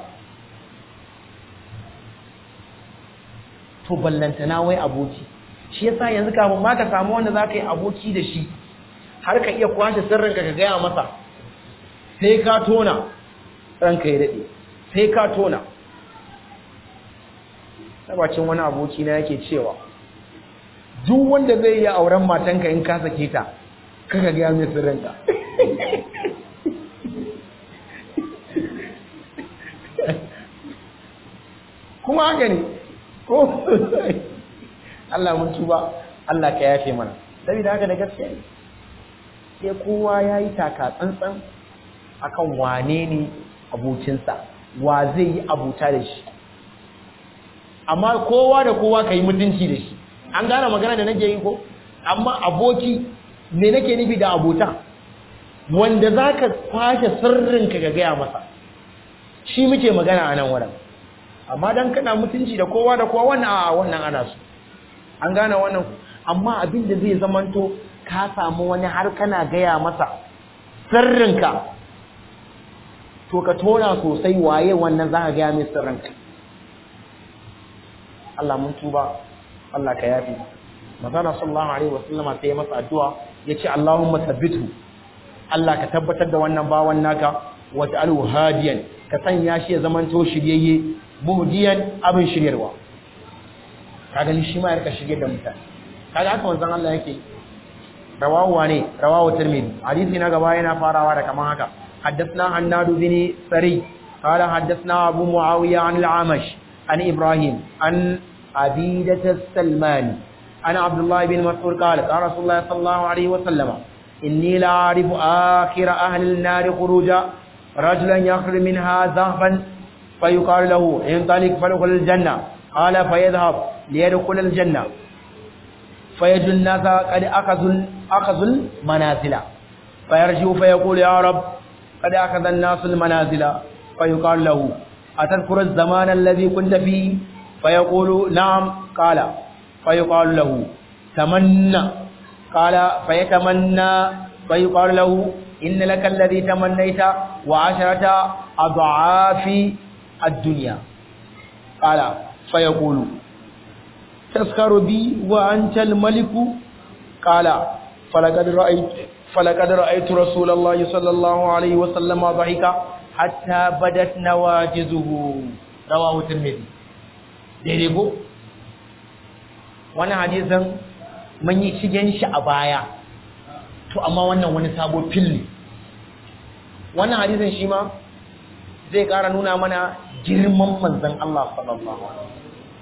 to ballantana wai aboki shi yasa yanzu kafin ma ka samu wanda za ka yi aboki da shi har ka iya kwashe sirrinka ka gaya masa sai ka tona ranka ya daɗe sai ka tona sabacin wani aboki na yake cewa duk wanda zai yi auren matanka in ka sake ta kaka gaya mai sirrinka kuma haka ne ko Allah mun tuba Allah ka yafe mana saboda haka da gaskiya ne sai kowa yayi taka tsantsan akan wane ne abokinsa wa zai yi abuta da shi amma kowa da kowa kai mutunci da shi an gane magana da nake yi ko amma aboki me nake nufi da abota wanda zaka kwashe sirrinka ga gaya masa shi muke magana a nan wurin amma dan kana mutunci da kowa da kowa wannan a wannan ana so an gane wannan amma abin da zai zamanto ka samu wani har kana gaya masa sirrinka to ka tona sosai waye wannan zaka gaya mai sirrinka Allah mun tuba Allah ka yafi manzo sallallahu alaihi wasallama sai masa addu'a yace Allahumma thabbithu Allah ka tabbatar da wannan bawan naka wa ta'alu hadiyan ka sanya shi ya zamanto shiryayye muhdiyan abin shiryarwa kaga ni shi ma ya rika shirye da mutane kaga haka manzon Allah yake rawahu wane rawahu tirmidhi hadisi na gaba yana farawa da kaman haka haddathna hannadu bin sari qala haddathna abu muawiya an al-amash an ibrahim an abidat as-salmani ana abdullah bin mas'ud qala qala rasulullah sallallahu alaihi wa sallama inni la a'rifu akhir ahli an-nar khuruja rajulan yakhruju minha dhahban fayuqal lahu intaliq fadkhul al-janna qala fayadhhab liyadkhul al-janna فيجد الناس قد أخذوا أخذوا المنازل فيرجو فيقول يا رب قد أخذ الناس المنازل فيقال له أتذكر الزمان الذي كنت فيه فيقول نعم قال فيقال له تمنى قال فيتمنى فيقال له إن لك الذي تمنيت وعشرة أضعاف الدنيا قال فيقول تسخر بي وأنت الملك قال فلقد رأيت فلقد رأيت رسول الله صلى الله عليه وسلم ضحك حتى بدت نواجذه رواه الترمذي daidai ko wannan hadisin mun yi shigen shi a baya to amma wannan wani sabo filli wannan hadisin shi ma zai ƙara nuna mana girman manzon Allah sallallahu alaihi wasallam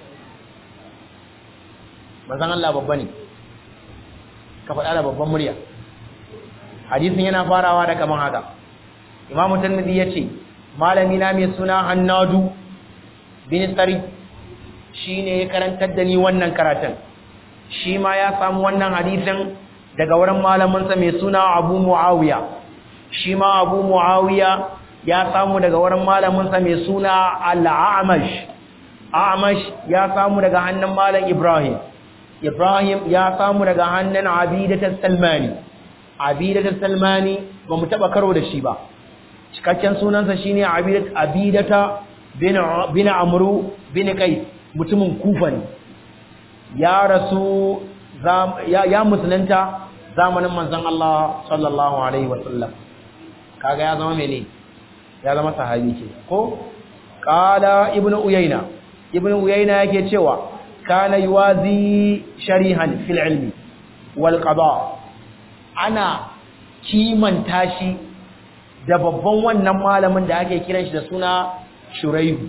manzon Allah babba ne ka faɗa da babban murya hadisin yana farawa da kaman haka Imam Tirmidhi yace malami na mai suna Hannadu bin Sari shine ya karantar da ni wannan karatun shi ma ya samu wannan hadisin daga wurin malamin sa mai suna Abu Muawiya shi ma Abu Muawiya ya samu daga wurin malamin sa mai suna Al-A'mash A'mash ya samu daga hannun malam Ibrahim Ibrahim ya samu daga hannun Abidat Salmani Abidat Salmani ba mu taba karo da shi ba cikakken sunansa shine Abidat Abidata bin bin Amru bin Qais mutumin Kufa ne ya rasu ya, ya musulunta zamanin manzon Allah sallallahu alaihi wasallam kaga ya zama mene ya zama sahabi ke ko qala ibnu uyayna ibnu uyayna yake cewa kana yuwazi sharihan fil ilmi wal qada ana kimanta shi da babban wannan malamin da ake kiran shi da suna Shuraihu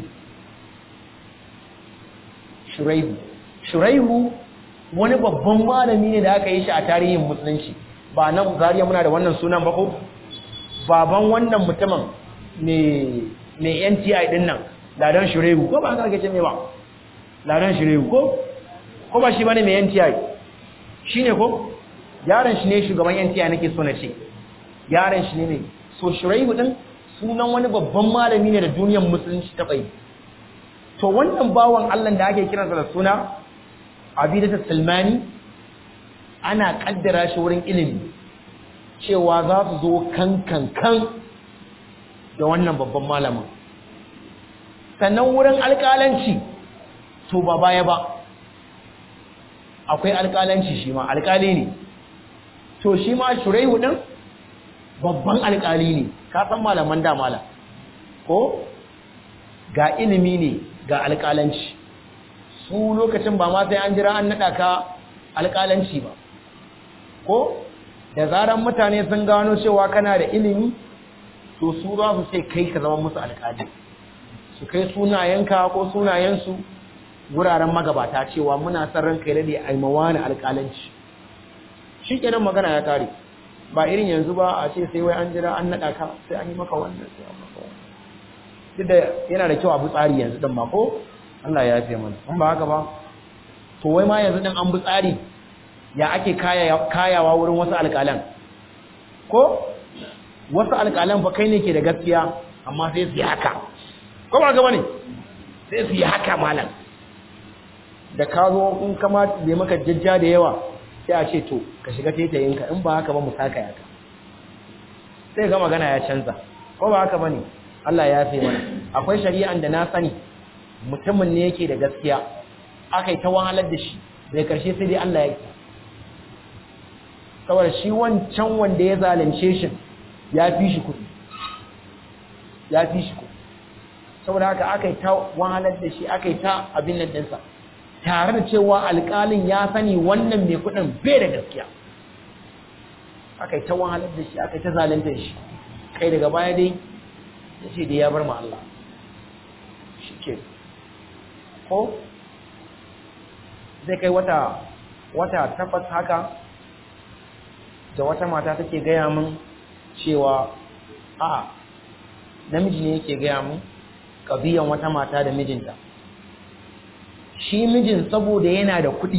Shuraihu Shuraihu wani babban malami ne da aka yi shi a tarihin musulunci ba nan Zariya muna da wannan sunan ba ko baban wannan mutumin ne ne N T I din nan Ladan Shuraihu ko ba haka ake ce me ba Ladan Shuraihu ko ko ba shi bane mai N T I shine ko yaron shi ne shugaban N T I nake so na ce yaron shi ne ne so Shuraihu din sunan wani babban malami ne da duniyar musulunci ta bai to wannan bawan Allah da ake kiransa da suna Abidatu Salmani ana kaddara shi wurin ilimi cewa za su zo kan kan kan da wannan babban malamin sannan wurin alƙalanci to ba baya ba akwai alƙalanci shi ma alƙali ne to shi ma Shuraihu din babban alƙali ne ka san malaman da mala ko ga ilimi ne ga alƙalanci su lokacin ba ma sai an jira an nada ka alƙalanci ba ko da zaran mutane sun gano cewa kana da ilimi to su za su sai kai ka zama musu alƙali su kai sunayenka ko sunayensu wuraren magabata cewa muna son ranka ya dade ai mawani alƙalanci shikenan magana ya tare ba irin yanzu ba a ce sai wai an jira an nada ka sai an yi maka wannan sai an maka wannan duk da yana da kyau abu tsari yanzu din ma ko Allah ya yafe mana in ba haka ba to wai ma yanzu din an bu tsari ya ake kaya kayawa wurin wasu alƙalan ko wasu alƙalan fa kai ne ke da gaskiya amma sai su yi haka ko ba ga bane sai su yi haka malam da ka zo in kama bai maka jajja da yawa sai a ce to ka shiga taitayinka in ba haka ba mu saka yaka sai ga magana ya canza ko ba haka bane Allah ya yafe mana akwai shari'an da na sani mutumin ne yake da gaskiya akai ta wahalar da shi da karshe sai dai Allah ya yi saboda shi wancan wanda ya zalunce shi ya fi shi kudi ya fi shi kudi saboda haka akai ta wahalar da shi akai ta abin nan dinsa tare da cewa alƙalin ya sani wannan mai kudin bai da gaskiya akai ta wahalar da shi akai ta zalunta shi kai daga baya dai yace da ya bar ma Allah shike ko zai kai wata wata takwas haka da wata mata take gaya min cewa a namiji ne yake gaya min kabiyan wata mata da mijinta shi mijin saboda yana da kuɗi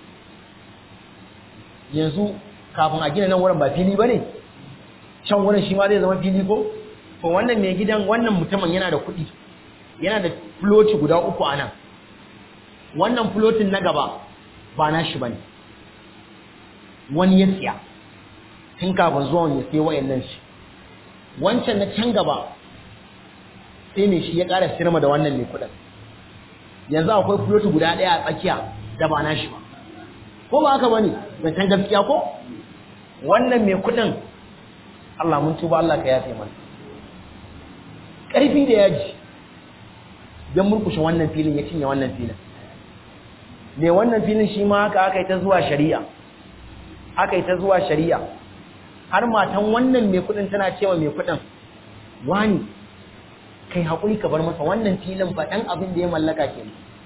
yanzu kafin a gina nan wurin ba fili ba ne can wurin shi ma zai zama fili ko to wannan mai gidan wannan mutumin yana da kuɗi yana da floti guda uku a nan wannan flotin na gaba ba na shi ba ne wani ya siya tun kafin zuwan ya sai wayannan shi wancan na can gaba sai ne shi ya ƙara sirma da wannan mai kuɗin yanzu akwai floti guda ɗaya a tsakiya da ba na shi ba ko ba haka bane zancen gaskiya ko wannan mai kuɗin Allah mun tuba Allah ka yafe mana ƙarfi da yaji don murkushe wannan filin ya cinye wannan filin me wannan filin shi ma haka aka yi ta zuwa shari'a aka yi ta zuwa shari'a har matan wannan mai kuɗin tana cewa mai kuɗin wani kai haƙuri ka bar masa wannan filin ba ɗan abin da ya mallaka ke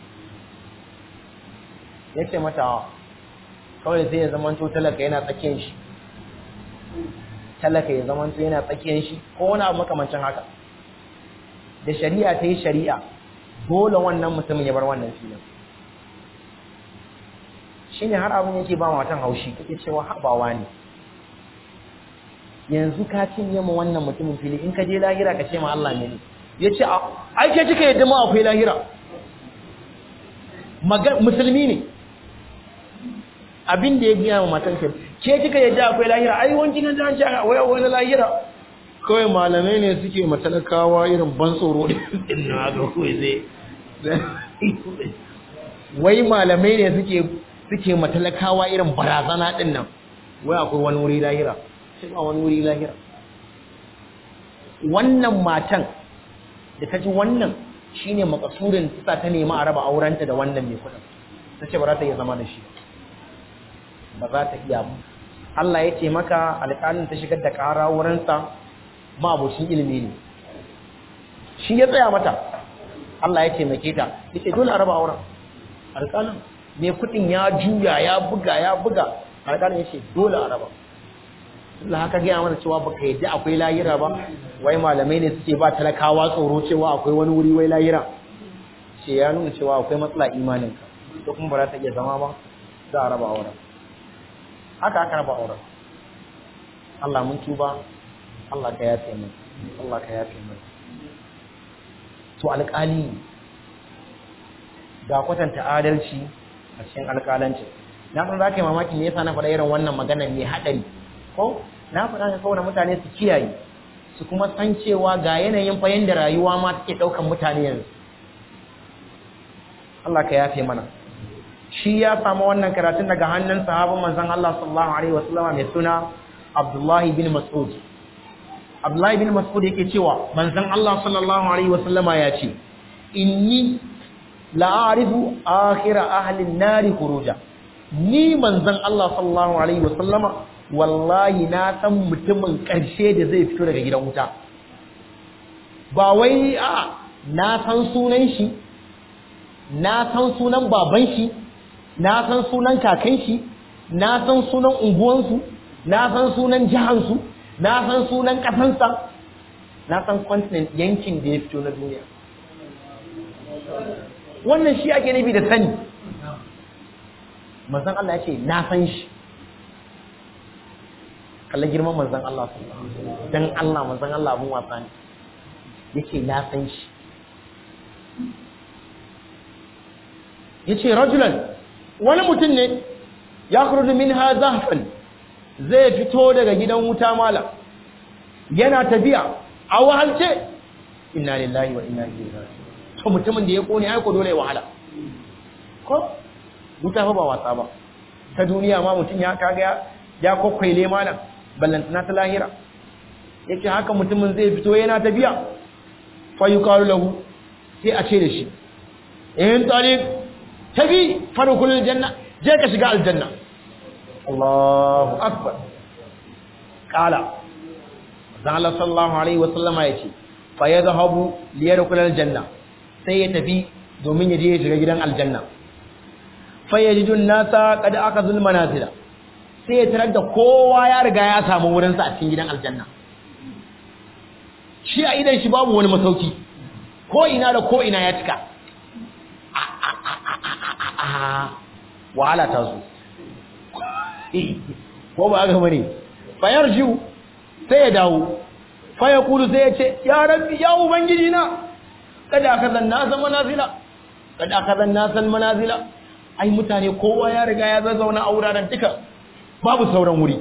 ya ce mata kawai sai ya zamanto talaka yana tsakiyar shi talaka ya zamanto yana tsakiyar shi ko wani abu makamancin haka da shari'a ta yi shari'a dole wannan mutumin ya bar wannan filin shi ne har abin yake ba matan haushi kake cewa haɓawa ne yanzu ka cinye ma wannan mutumin fili in ka je lahira ka ce ma Allah ne ne ya ce ai ke kika yadda ma akwai lahira musulmi ne abin da ya biya ma matan ke ke kika yadda akwai lahira ai wani kan jan shi wai wani lahira kawai malamai ne suke matalakawa irin ban tsoro din na ga kawai zai wai malamai ne suke suke matalakawa irin barazana din nan wai akwai wani wuri lahira sai ba wani wuri lahira wannan matan da ta ji wannan shine makasurin ta ta nema a raba aurenta da wannan mai kudin ta ce ba za ta iya zama da shi ba za ta iya ba Allah ya ce maka alƙalin ta shigar da ƙara wurinsa ma abocin ilimi ne shi ya tsaya mata Allah ya taimake ta yace dole a raba auren alƙalin me kudin ya juya ya buga ya buga alƙalin yace dole a raba Allah haka ga mana cewa baka yadda akwai lahira ba wai malamai ne suke ba talakawa tsoro cewa akwai wani wuri wai lahira ce ya nuna cewa akwai matsala imanin ka to kuma ba za ta iya zama ba za a raba auren haka aka raba auren Allah mun tuba Allah ka yafe mu Allah ka yafe mu to alƙali ga kwatanta adalci a cikin alƙalanci na san za ka yi mamaki me yasa na faɗa irin wannan magana mai haɗari ko na faɗa ka kawo mutane su kiyaye su kuma san cewa ga yanayin fa yanda rayuwa ma take ɗaukan mutane yanzu Allah ka yafe mana shi ya samu wannan karatun daga hannun sahabban manzon Allah sallallahu alaihi wasallam mai suna Abdullahi bin Mas'ud Abdullahi bin Mas'ud yake cewa manzon Allah sallallahu alaihi wasallama ya ce inni la'arifu akhira ahli an-nar khuruja ni manzon Allah sallallahu alaihi wasallama wallahi na san mutumin karshe da zai fito daga gidan wuta ba wai a na san sunan shi na san sunan baban shi na san sunan kakan shi na san sunan unguwansu na san sunan jihansu na san sunan kasansa na san continent yankin da ya fito na duniya wannan shi ake nufi da sani manzon Allah ya ce na san shi kallon girman manzon Allah dan Allah manzon Allah abun wasa ne yace na san shi yace rajulan wani mutum ne ya khruju minha zahfan zai fito daga gidan wuta mala yana tafiya a wahalce inna lillahi wa inna ilaihi raji'un to mutumin da ya kone ai ko dole ya wahala ko wuta fa ba wasa ba ta duniya ma mutum ya kaga ya kokkoile malam ballantana ta lahira yace haka mutumin zai fito yana tafiya fa yuqalu lahu sai a ce da shi in tariq tabi farkul janna je ka shiga aljanna Allahu akbar qala zalla sallallahu alaihi wasallama yace fa yadhhabu liyadkhul aljanna sai ya tafi domin ya je ya shiga gidan aljanna fa yajidu an-nasa qad akhadhu al-manazila sai ya tarar da kowa ya riga ya samu wurin sa a cikin gidan aljanna shi a idan shi babu wani masauki ko ina da ko ina ya cika wahala ta zo ko ba ga bane fayar jiu sai ya dawo fa ya kulu sai ya ce ya rabbi ya ubangiji na kada aka zanna san manazila kada aka zanna san manazila ai mutane kowa ya riga ya zazzauna a wuraren duka babu sauran wuri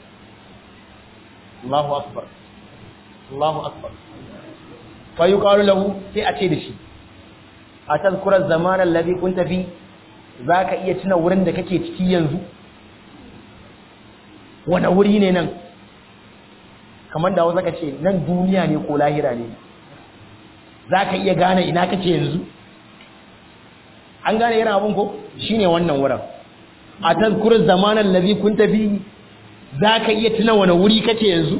Allahu akbar Allahu akbar fa yuqalu lahu sai a ce da shi atazkura zaman alladhi kunta fi zaka iya tuna wurin da kake ciki yanzu wani wuri ne nan kamar da wanda kace nan duniya ne ko lahira ne zaka iya gane ina kake yanzu an gane yana abun ko shine wannan wurin atazkura zaman alladhi kunta fi zaka iya tuna wani wuri kake yanzu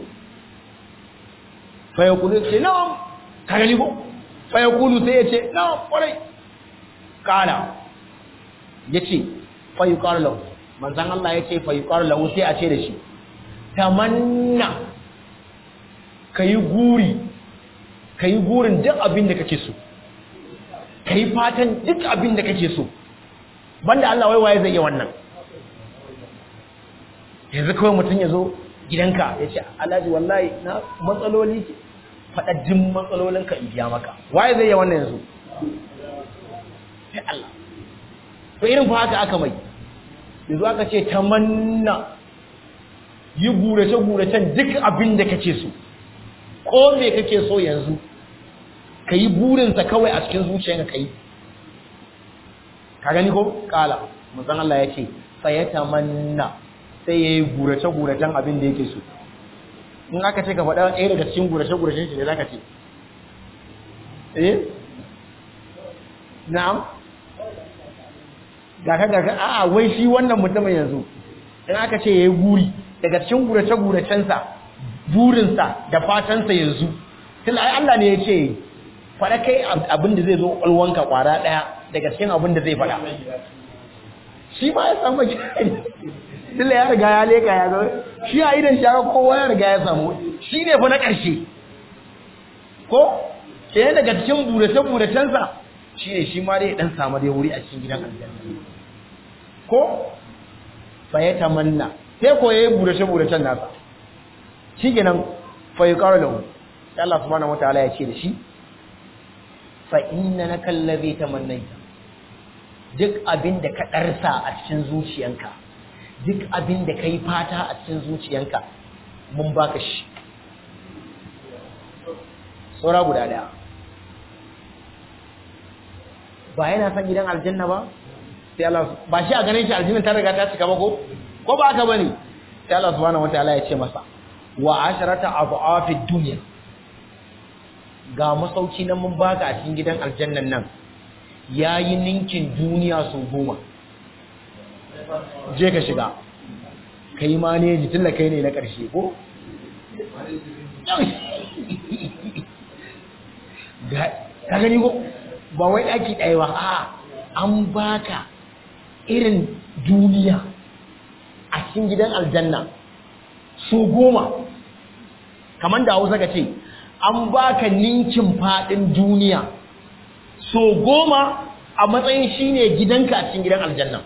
fa yaqulu ce na'am ka gani ko fa yaqulu sai ya ce na'am kwarai kala yace fa yuqalu lahu manzon Allah yace fa yuqalu lahu sai a ce da shi tamanna kai guri kai gurin duk abin da kake so kai fatan duk abin da kake so banda Allah wai waye zai yi wannan yanzu kawai mutun yazo gidanka yace Alhaji wallahi na matsaloli fadaddin matsalolinka in biya maka waye zai yi wannan yanzu sai Allah to irin fa haka aka mai yanzu aka ce tamanna yi gurace guracen duk abin da kake so ko me kake so yanzu kai burin sa kawai a cikin zuciyarka kai ka gani ko kala manzon Allah ya ce sayatamanna sai yayi gurace guracen abin da yake so in aka ce ka faɗa ɗaya daga cikin gurace guracen shi ne zaka ce eh na'am gaka gaka a'a wai shi wannan mutumin yanzu in aka ce yayi guri daga cikin gurace guracensa burinsa da fatansa yanzu tun ai Allah ne ya ce faɗa kai abin da zai zo ƙwalwanka ƙwara ɗaya daga cikin abin da zai faɗa shi ma ya samu tun ya riga ya leka ya zo shi a idan shaka kowa ya riga ya samu shi ne fa na ƙarshe ko ke daga cikin burace-buracensa shi ne shi ma dai ɗan samu dai wuri a cikin gidan aljanna ko fa ya tamanna sai ko ya yi burace-buracen nasa shi kenan fa yi ƙara da sai Allah subhanahu wataala ya ce da shi fa inna naka allazi tamannaita duk abin da ka darsa a cikin zuciyanka duk abin da kai fata a cikin zuciyanka mun baka shi saura guda daya ba yana san gidan aljanna ba sai Allah ba shi a ganin shi aljanna ta riga ta cika ba ko ko ba haka bane sai Allah subhanahu wataala ya ce masa wa asharata adhafid dunya ga masauki nan mun baka a cikin gidan aljannan nan yayi ninkin duniya su goma je ka shiga kai ma ne ji tilla kai ne na karshe ko ga ka gani ko ba wai daki ɗaya ba a an baka irin duniya a cikin gidan aljanna su goma kamar da Hausa ka ce an baka ninkin fadin duniya so goma a matsayin shine gidanka a cikin gidan aljanna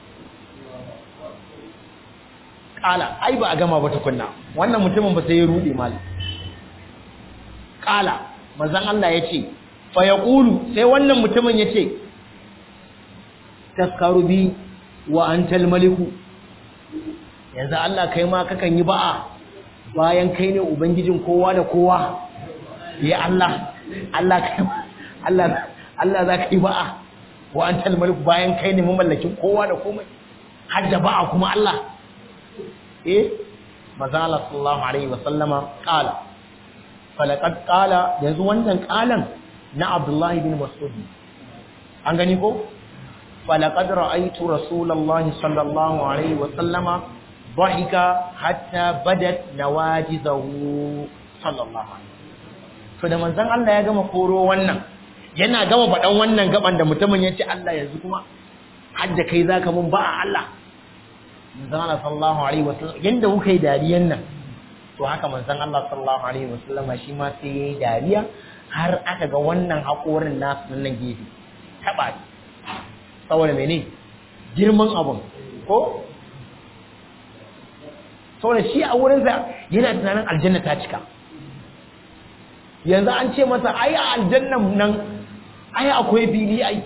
kala ai ba a gama ba tukunna wannan mutumin ba sai ya rude mali kala manzon Allah yace fa yaqulu sai wannan mutumin yace taskaru bi wa antal maliku yanzu Allah kai ma kakan yi ba'a bayan kai ne ubangijin kowa da kowa ya Allah Allah Allah Allah za ka yi ba'a wa antal malik bayan kai ne mamallakin kowa da komai har da ba'a kuma Allah eh manzo Allah sallallahu alaihi wasallama qala falaqad qala yanzu wannan qalan na Abdullah ibn Mas'ud an gani ko falaqad ra'aytu rasulullahi sallallahu alaihi wasallama dhahika hatta badat nawajizahu sallallahu alaihi to da manzon Allah ya gama koro wannan yana gama faɗan wannan gaban da mutumin ya ce Allah yanzu kuma har da kai zaka mun ba Allah manzon Allah sallallahu alaihi wasallam yanda kuka yi dariyan nan to haka manzon Allah sallallahu alaihi wasallam shi ma sai yayi dariya har aka ga wannan hakorin nasu nan gefe taba saboda mene girman abun ko saboda shi a wurinsa yana tunanin aljanna ta cika yanzu an ce masa ai a aljannan nan ai akwai fili ai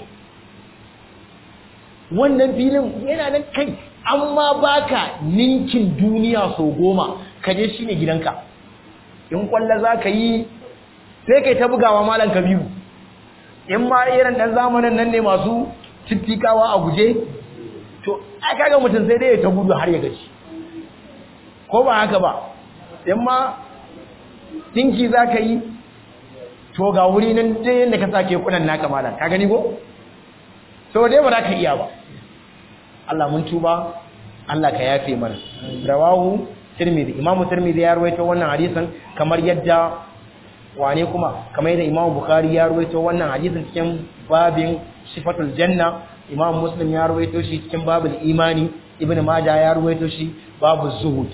wannan filin yana nan kai amma baka ninkin duniya so goma kaje shine gidanka in kwalla zaka yi sai kai ta bugawa malan kabiru in ma irin dan zamanin nan ne masu tittikawa a guje to ai kaga mutum sai dai ya ta gudu har ya gaji ko ba haka ba in ma dinki zaka yi to ga wuri nan dai yanda ka sake kunan naka malam ka gani ko so dai ba za ka iya ba Allah mun tuba Allah ka yafe mana rawahu tirmidhi imamu tirmidhi ya rawaito wannan hadisin kamar yadda wane kuma kamar yadda imamu bukhari ya rawaito wannan hadisin cikin babin sifatul janna imamu muslim ya rawaito shi cikin babul imani ibnu majah ya rawaito shi babu zuhud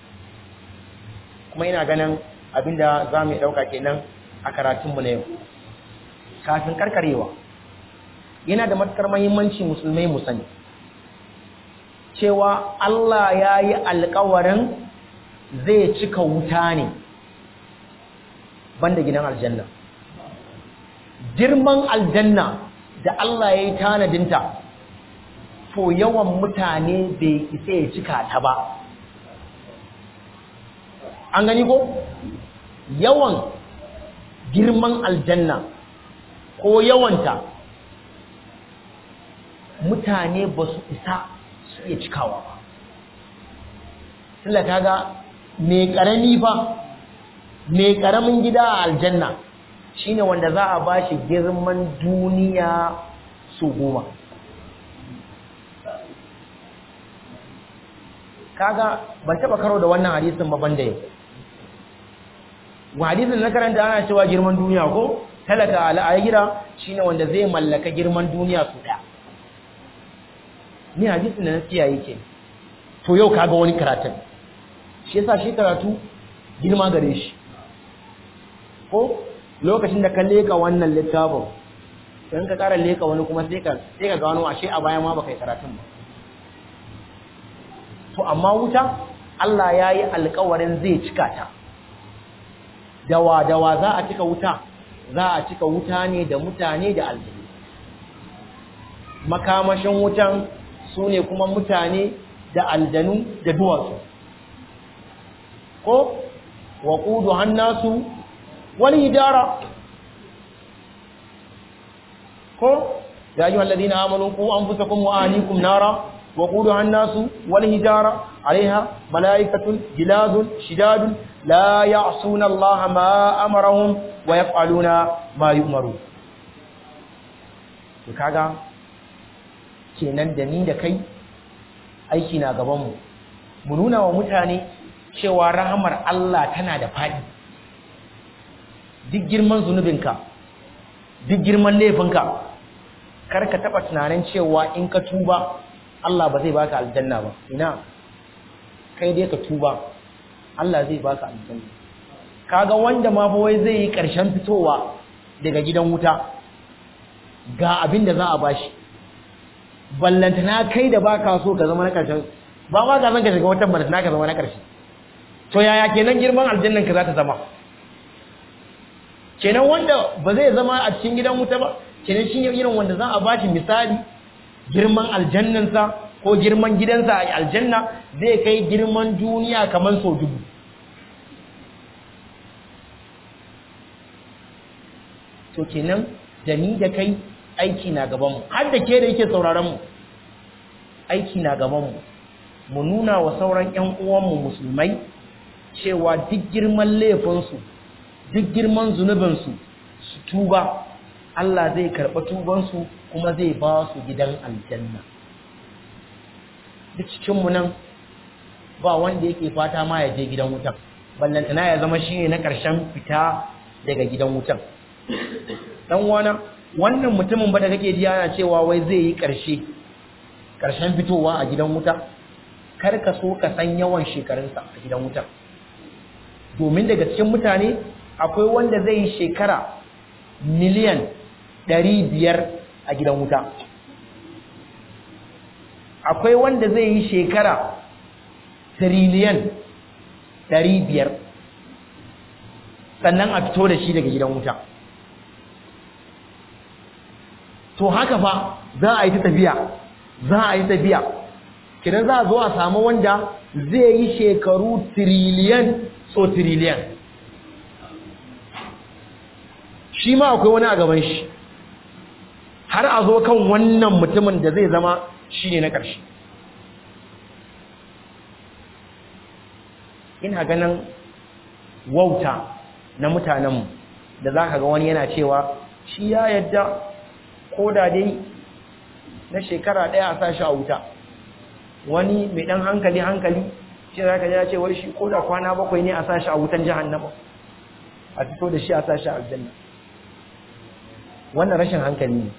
kuma ina ganin abinda zamu dauka kenan a karatunmu na yau kafin karkarewa yana da matukar muhimmanci musulmai mu sani cewa Allah ya yi alkawarin zai cika wuta ne banda gidan aljanna girman aljanna da Allah ya yi tanadinta to yawan mutane bai isa ya cika ta ba an gani ko yawan girman aljanna ko yawanta mutane ba su isa su iya cikawa ba tunda kaga mai karami ba mai karamin gida a aljanna shine wanda za a bashi girman duniya su goma kaga ban taba karo da wannan hadisin ba banda yau hadisin na karanta ana cewa girman duniya ko talaka a gida shine wanda zai mallaka girman duniya su daya ni hadisin da na kiyaye yake to yau kaga wani karatun shi yasa shi karatu girma gare shi ko lokacin da ka leka wannan littafin sai ka ƙara leka wani kuma sai ka sai ka gano ashe a baya ma baka yi karatun ba to amma wuta Allah ya yi alƙawarin zai cika ta dawa dawa za a cika wuta za a cika wuta ne da mutane da aljanu makamashin wutan su ne kuma mutane da aljanu da duwatsu ko waqudu hannasu wal hijara ko ya ayyuhal ladina amanu qu anfusakum wa ahlikum nara waqudu hannasu wal hijara alaiha malaikatun gilazun shidadun la ya'suna allaha ma amarahum wa yaf'aluna ma yu'maru to kaga kenan da ni da kai aiki na gaban mu mu nuna wa mutane cewa rahamar Allah tana da fadi duk girman zunubinka duk girman laifinka kar ka taba tunanin cewa in ka tuba Allah ba zai baka aljanna ba ina kai dai ka tuba Allah zai baka aljanna kaga wanda ma fa wai zai yi karshen fitowa daga gidan wuta ga abin da za a bashi ballantana kai da baka so ka zama na karshen ba ma ga zan ka shiga wutan ballantana ka zama na karshe to yaya kenan girman aljannan ka za ta zama kenan wanda ba zai zama a cikin gidan wuta ba kenan shi ne irin wanda za a bashi misali girman aljannansa ko girman gidansa a aljanna zai kai girman duniya kamar sau dubu to kenan da ni da kai aiki na gabanmu har da ke da yake sauraronmu aiki na gabanmu mu nuna wa sauran 'yan uwanmu musulmai cewa duk girman laifinsu duk girman zunubinsu su tuba Allah zai karɓa tubansu kuma zai ba su gidan aljanna duk cikinmu nan ba wanda yake fata ma ya je gidan wutan ballantana ya zama shi ne na ƙarshen fita daga gidan wutan dan wana wannan mutumin ba da kake ji yana cewa wai zai yi ƙarshe ƙarshen fitowa a gidan wuta kar ka so ka san yawan shekarunsa a gidan wutan domin daga cikin mutane akwai wanda zai yi shekara miliyan ɗari biyar a gidan wuta akwai wanda zai yi shekara tiriliyan ɗari biyar sannan a fito da shi daga gidan wuta to haka fa za a yi ta tafiya za a yi tafiya kidan za a zo a samu wanda zai yi shekaru tiriliyan so tiriliyan shi ma akwai wani a gaban shi har a zo kan wannan mutumin da zai zama shi ne na ƙarshe ina ganin wauta na mutanenmu da za ka ga wani yana cewa shi ya yadda ko da dai na shekara ɗaya a sashi a wuta wani mai ɗan hankali hankali shi za ka ya ce wai shi ko da kwana bakwai ne a sashi a wutan jahannama a fito da shi a sashi a aljanna wannan rashin hankali ne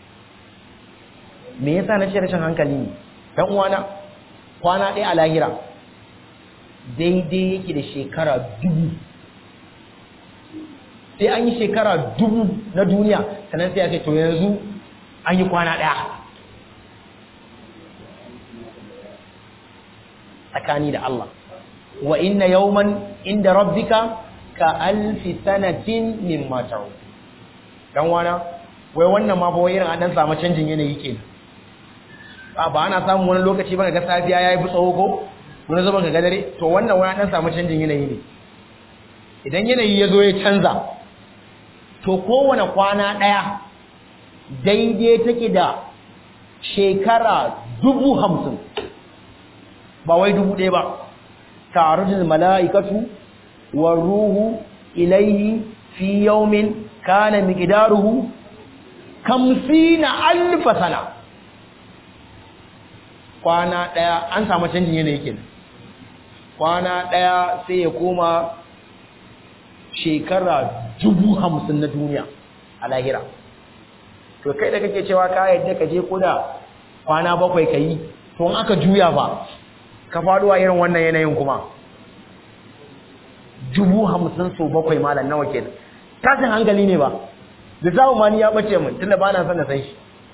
me yasa na ce rashin hankali ne dan uwana kwana ɗaya a lahira daidai yake da shekara dubu sai an yi shekara dubu na duniya sannan sai ya ce to yanzu an yi kwana ɗaya tsakani da Allah wa inna yawman inda rabbika ka alfi sanatin mimma ta'ud dan wana wai wannan ma fa wayin an dan samu canjin yanayi kenan ba ana samu wani lokaci ba ga safiya yayi tsawo ko wani zaman ga dare to wannan wani dan samu canjin yanayi ne idan yanayi ya zo ya canza to kowane kwana daya daidai take da shekara dubu hamsin ba wai dubu ɗaya ba ta'arujul mala'ikatu war ruhu ilayhi fi yawmin kana miqdaruhu kamsina alf sana kwana daya an samu canjin yanayi kenan kwana daya sai ya koma shekara dubu hamsin na duniya a lahira. To kai da kake cewa ka yadda ka je koda kwana bakwai ka yi, to in aka juya ba ka faɗuwa irin wannan yanayin kuma dubu hamsin so bakwai malam nawa kenan, tashin hankali ne ba. Da zawo ma ni ya bace min tunda ba na son na san shi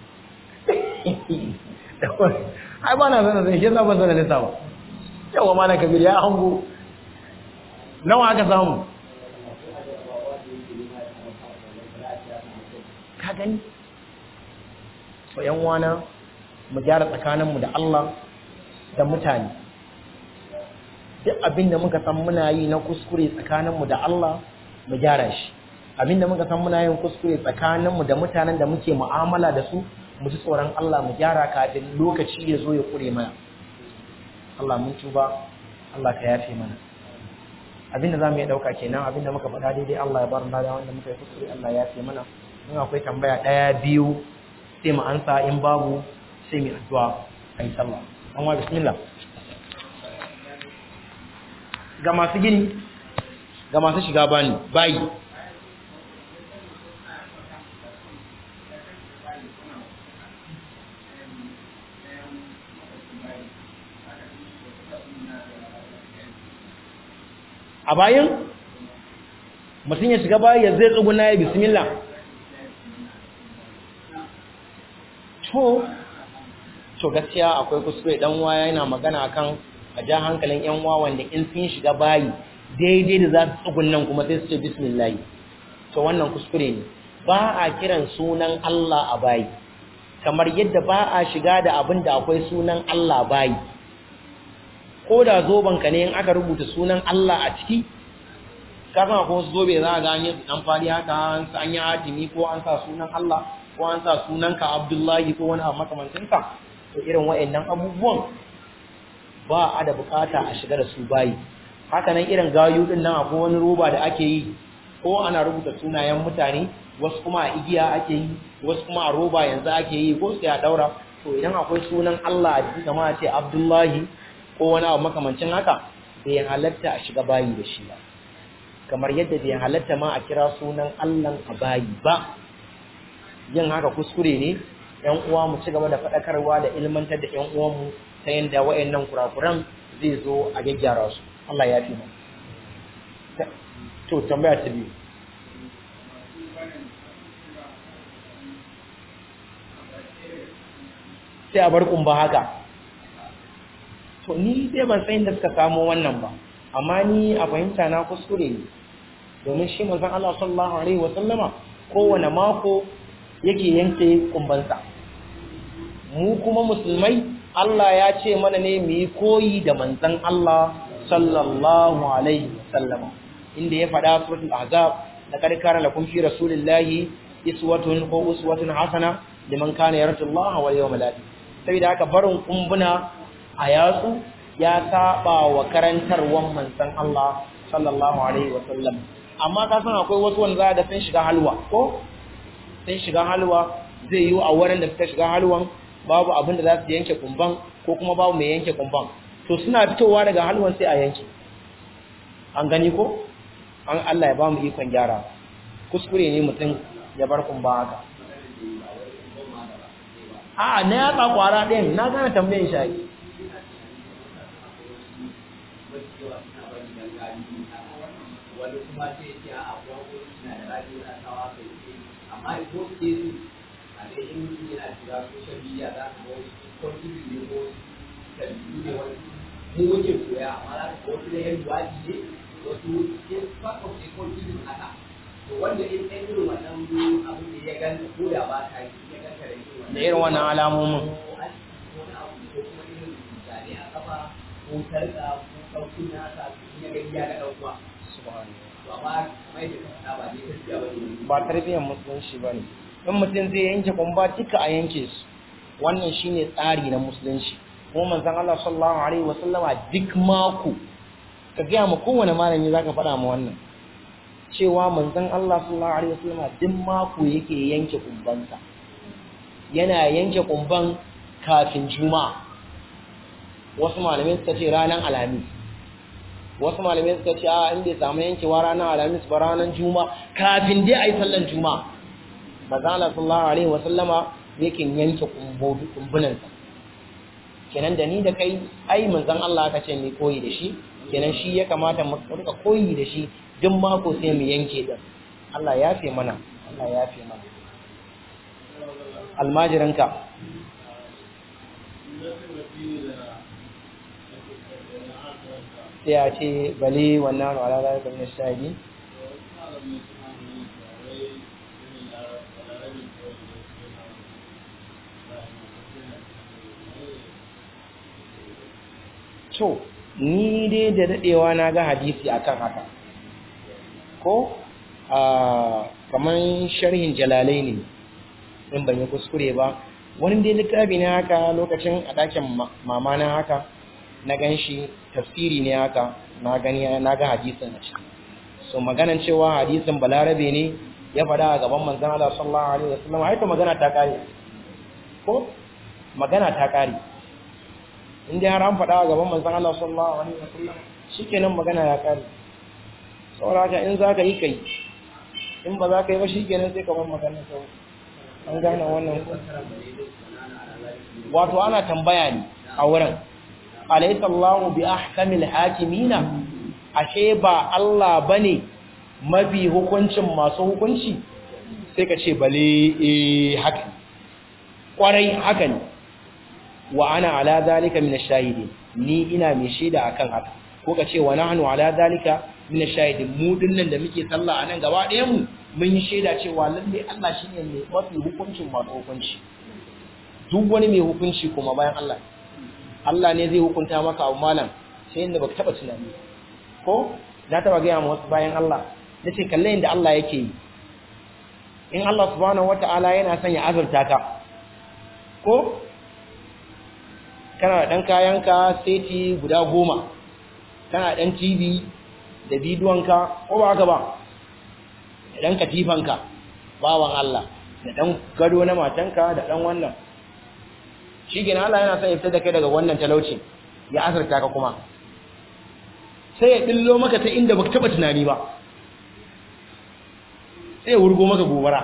ai ba na son na san shi yasa ban son na lissa ba. Yawa malam Kabir ya hango nawa aka samu ka gani. So yan wana mu gyara tsakaninmu da Allah da mutane. Duk abin da muka san muna yi na kuskure tsakaninmu da Allah mu gyara shi. Abin da muka san muna yin kuskure tsakaninmu da mutanen da muke mu'amala da su mu ji tsoron Allah mu gyara kafin lokaci ya zo ya kure mana. Allah mun tuba, Allah ka yafe mana. Abin da za mu iya ɗauka kenan, abin da muka faɗa daidai Allah ya bar mu da wanda muka yi kuskure Allah ya yafe mana. In akwai tambaya ɗaya biyu sai mu ansa, in babu sai mu addu'a ayi sallah. Amma bismillah. Ga masu gini, ga masu shiga bani bayi. A bayan mutum ya shiga bayi ya zai tsuguna ya bismillah. To, to gaskiya akwai kuskure dan waya yana magana akan a ja hankalin yan uwa wanda in sun shiga bayi daidai da za su tsugunnan kuma sai su ce bismillah. To wannan kuskure ne. Ba a kiran sunan Allah a bayi. Kamar yadda ba a shiga da abin da akwai sunan Allah bayi. Ko da zobanka ne in aka rubuta sunan Allah a ciki, ka san akwai wasu zobe za a gane an fari haka an yi hatimi ko an sa sunan Allah ko an sa sunanka Abdullahi ko wani abu makamancinka. To irin wa'annan abubuwan ba a da bukata a shiga da su bayi. Haka nan irin gayu din nan akwai wani roba da ake yi ko ana rubuta sunayen mutane, wasu kuma a igiya ake yi, wasu kuma a roba yanzu ake yi ko sai a daura. To idan akwai sunan Allah a jiki kamar a ce Abdullahi ko wani abu makamancin haka, bai halatta a shiga bayi da shi ba. Kamar yadda bai halatta ma a kira sunan Allah a bayi ba. Yin haka kuskure ne. Yan uwa mu ci gaba da faɗakarwa da ilmantar da yan uwanmu ta yadda wayannan kurakuran zai zo a gyaggyara su. Allah ya fi mu. To tambaya ta biyu. Sai a bar kumba haka. To ni dai ban san inda suka samo wannan ba, amma ni a fahimta na kuskure ne. Domin shi manzon Allah sallallahu alaihi wa sallama kowane mako yake yanke kumbansa. Mu kuma musulmai Allah ya ce mana ne mu yi koyi da manzon Allah sallallahu alaihi wa sallama, inda ya faɗa suratul ahzab laqad kana lakum fi rasulillahi iswatun ko uswatun hasana liman kana yarjullaha wal yawmal akhir. Saboda haka barin kumbuna a yatsu ya saba wa karantarwan manzon Allah sallallahu alaihi wa sallam. Amma ka san akwai wasu wanda za ka san shiga halwa ko sun shiga halwa, zai yi a wurin da suka shiga halwan babu abin da za su yanke kumban ko kuma babu mai yanke kumban. To suna fitowa daga halwan sai a yanke. An gani ko? An Allah ya ba mu ikon gyara. Kuskure ne mutum ya bar kumba haka. A'a na ya kwara ɗin na gane tambayin shi. Wani kuma sai ce a abuwa ko suna da radiyo na tawa kai ce amma ko ke su a da yin mutum yana shiga social media za ka ga wasu kwanfili ne ko tabi'u ne wani mu wuce koya amma za ka ga wasu da yan duwaji ne wasu in part of a kwanfili haka to wanda in ɗan irin wannan abin da ya ganta ko da ba ta yi ya ganta da irin wannan da irin wannan alamomin wani abu ko kuma irin zane a kafa ko sarka ko ɗauki nasa ya gani ya ga ɗaukuwa. Ba tarbiyyar musulunci ba ne. In mutum zai yanke kumba duka a yanke su, wannan shine tsari na musulunci. Kuma manzon Allah sallallahu alaihi wasallama duk mako ka gaya ma kowane malami zaka faɗa ma wannan cewa manzon Allah sallallahu alaihi wasallama duk mako yake yanke kumbansa. Yana yanke kumban kafin juma'a. Wasu malamai suka ce ranar alhamis. wasu malamai suka ce a in bai samu yankewa ranar alhamis ba ranar juma kafin dai a yi sallan juma ba za a sallallahu alaihi wasallama yakin yanke kumbunansa kenan da ni da kai ai manzon Allah aka ce mai koyi da shi kenan shi ya kamata mu rika koyi da shi duk mako sai mu yanke din Allah ya fi mana Allah ya fi mana almajiranka sai a ce bale wannan wala la ta min shahidi to ni dai da dadewa na ga hadisi akan haka ko a kaman sharhin jalalaini in ban yi kuskure ba wani dai littafi ne haka lokacin a dakin mama na haka na ganshi tafsiri ne haka na gani na ga hadisin shi so maganan cewa hadisin balarabe ne ya fada a gaban manzon Allah sallallahu alaihi wasallam ai to magana ta kare ko magana ta kare in dai har an fada a gaban manzon Allah sallallahu alaihi wasallam shikenan magana ya kare saboda in za ka yi kai in ba za ka yi ba shikenan sai ka bar magana kawai an gane wannan wato ana tambaya ne a wurin alaysa Allahu bi ahkamil hakimina ashe ba Allah bane mafi hukuncin masu hukunci sai ka ce bale eh haka kwarai haka ne wa ana ala zalika min ash-shahidin ni ina mai shaida akan haka ko ka ce wa nahnu ala zalika min ash-shahidin mu dinnan da muke sallah anan gaba ɗayan mu mun yi shaida cewa lalle Allah shine mai mafi hukuncin masu hukunci duk wani mai hukunci kuma bayan Allah Allah ne zai hukunta maka abu malam sai inda baka taba tunani ko na taba ga mu wasu bayan Allah nace kalle inda Allah yake yi in Allah subhanahu wataala yana son ya azurta ka ko kana da dan kayanka seti guda goma kana dan T V da bidiyonka ko ba haka ba dan katifanka bawan Allah da dan gado na matanka da dan wannan shikenan Allah yana son ya fitar da kai daga wannan talauci ya azurta ka kuma sai ya dillo maka ta inda baka taba tunani ba sai ya wurgo maka gobara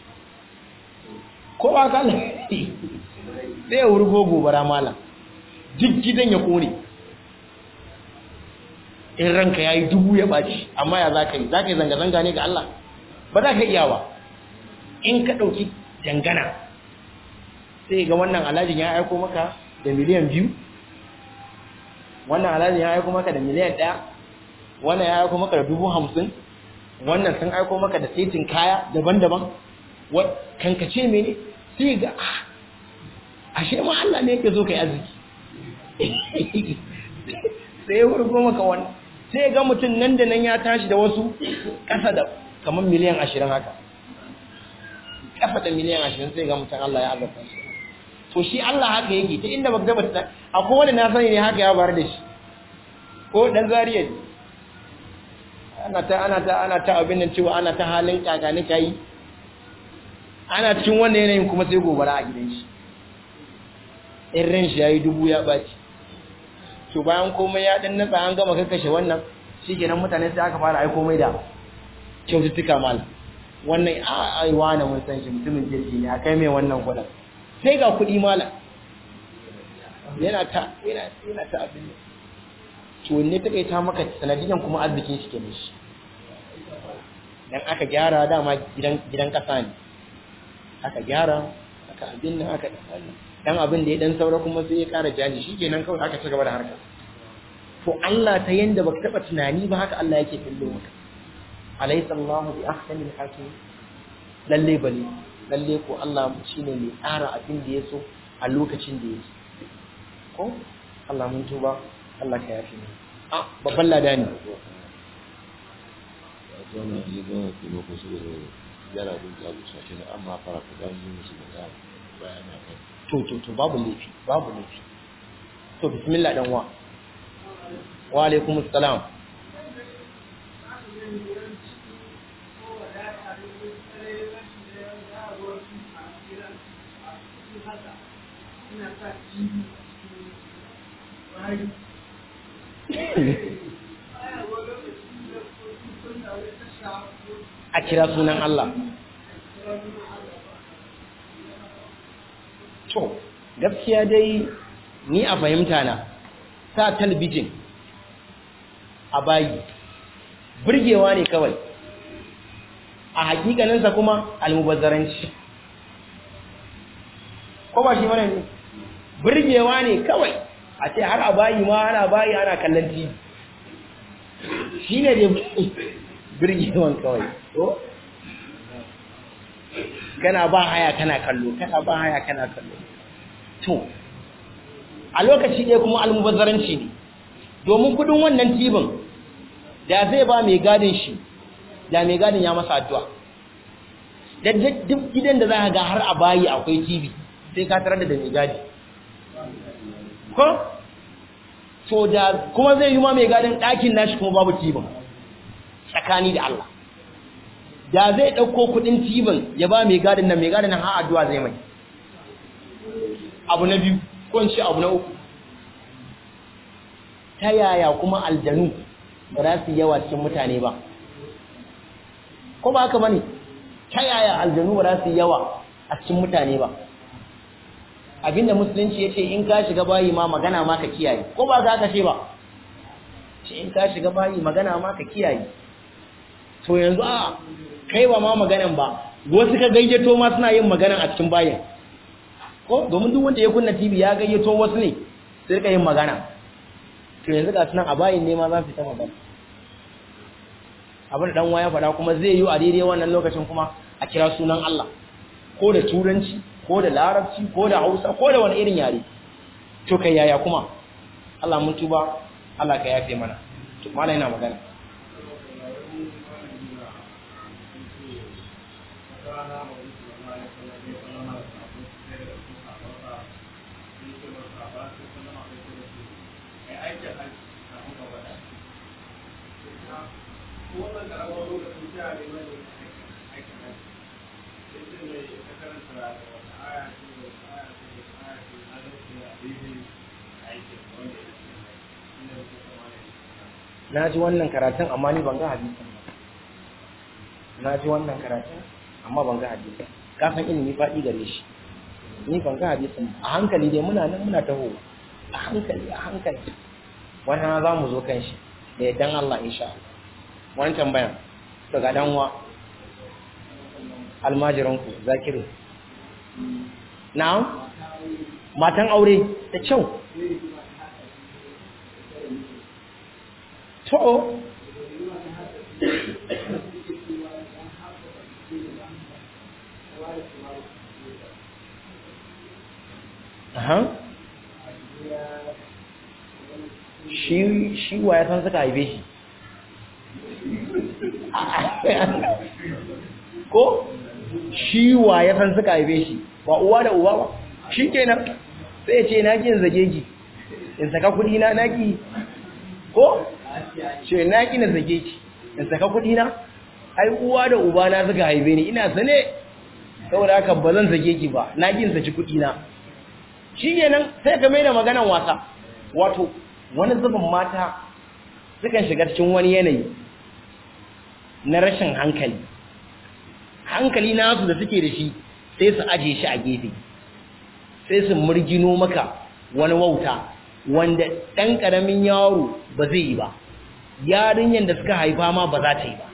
ko ba ka sai ya wurgo gobara malam jiggidan ya kone in ranka yayi dubu ya baci amma ya zaka yi zaka yi zanga zanga ne ga Allah ba za ka iya ba in ka dauki dangana sai ga wannan alhajin ya aiko maka da miliyan biyu wannan alhajin ya aiko maka da miliyan ɗaya wannan ya aiko maka da dubu hamsin wannan sun aiko maka da setin kaya daban-daban kankace mene sai ga ashe ma Allah ne yake zo kai arziki sai ya wurgo maka wannan sai ga mutum nan da nan ya tashi da wasu ƙasa da kamar miliyan ashirin haka ƙasa da miliyan ashirin sai ga mutum Allah ya azabta shi to shi Allah haka yake ta inda baka tabbata akwai wanda na sani ne haka ya bar da shi ko dan zariya ana ta ana ta ana ta abin nan cewa ana ta halin kakani kai ana cikin wannan yanayin kuma sai gobara a gidan shi in ran shi yayi dubu ya baci to bayan komai ya dan natsa an gama kakkashe wannan shikenan mutane sai aka fara aiko mai da kyaututtuka mal wannan a ai wani mun san shi mutumin jirgi ne akai mai wannan kudin sai ga kudi mala yana ta yana yana ta abin to ne take ta maka sanadiyan kuma arzikin shi kenan shi dan aka gyara dama gidan gidan kasa ne aka gyara aka abin nan aka dan abin da ya dan saura kuma sai ya kara jaji shikenan kawai aka ci gaba da harka to Allah ta yanda baka taba tunani ba haka Allah yake fillo maka alaysa Allahu bi ahkamil hakim lalle bane lalle ko Allah shine mai tsara abin da yaso a lokacin da yake ko Allah mun tuba Allah ka yafi mu ah babban ladani wannan yiga ko ko su yara kun ta gusa shi amma fara ku dan yi musu da bayana kai to to to babu laifi babu laifi to bismillah dan wa wa alaikum assalam a kira sunan Allah. To gaskiya dai ni a fahimta na sa talbijin a bayi burgewa ne kawai, a hakikaninsa kuma almubazzaranci, ko ba shi mana ne burgewa ne kawai a ce har a bayi ma ana bayi ana kallon TV, shi ne dai burgewan kawai. To kana ba haya kana kallo, kana ba haya kana kallo. To a lokaci ɗaya kuma almubazzaranci ne, domin kudin wannan tibin da zai ba mai gadin shi, da mai gadin ya masa addu'a. Da duk gidan da za ka ga har a bayi akwai tibi sai ka tarar da mai gadi ko? To da kuma zai yi ma mai gadin ɗakin nashi kuma babu tibin, tsakani da Allah da zai ɗauko kudin tibin ya ba mai gadin nan, mai gadin nan har addu'a zai mai. Abu na biyu ko in ce abu na uku, ta yaya kuma aljanu ba za su yawa cikin mutane ba, ko ba haka bane? Ta yaya aljanu ba za su yawa a cikin mutane ba? Abinda musulunci yace in ka shiga bayi ma magana ma ka kiyaye, ko ba za ka ce ba? Ce in ka shiga bayi magana ma ka kiyaye. To yanzu a kai ba ma maganan ba, wasu ka gayyato ma suna yin maganan a cikin bayin, ko domin duk wanda ya kunna T V ya gayyato wasu ne sai ka yin magana. To yanzu ga sunan a bayin ne ma za su ta magana. Abin da dan waya faɗa kuma zai yi a daidai wannan lokacin kuma a kira sunan Allah, ko da turanci ko da larabci ko da Hausa ko da wani irin yare. To kai yaya kuma? Allah mun tuba, Allah ka yafe mana. To malai na magana. Na ji wannan karatun amma ni ban ga hadisin ba. Na ji wannan karatun amma ban ga hadisin. Ka san ilimi faɗi gare shi. Ni ban ga hadisin ba. A hankali dai muna nan muna taho. A hankali a hankali. Wannan za mu zo kan shi da yardan Allah insha Allah. Wani tambayan to ga dan uwa almajiran ku Zakiru. Na'am? Matan aure da kyau. To aha shi shi wa ya san suka haife shi ko shi wa ya san suka haife shi ba uwa da uwa ba shikenan sai ya ce na ki zage ki in saka kudi na naki ko ce na ki na zage ki in saka kudi na ai uwa da uba na suka haife ni ina sane saboda haka ba zan zage ki ba na ki in saki kudi na shikenan sai ka mai da maganan wasa. Wato wani zubin mata sukan shiga cikin wani yanayi na rashin hankali hankali nasu da suke da shi sai su aje shi a gefe sai su murgino maka wani wauta wanda ɗan ƙaramin yaro ba zai yi ba, yarinyar da suka haifa ma ba za ta yi ba.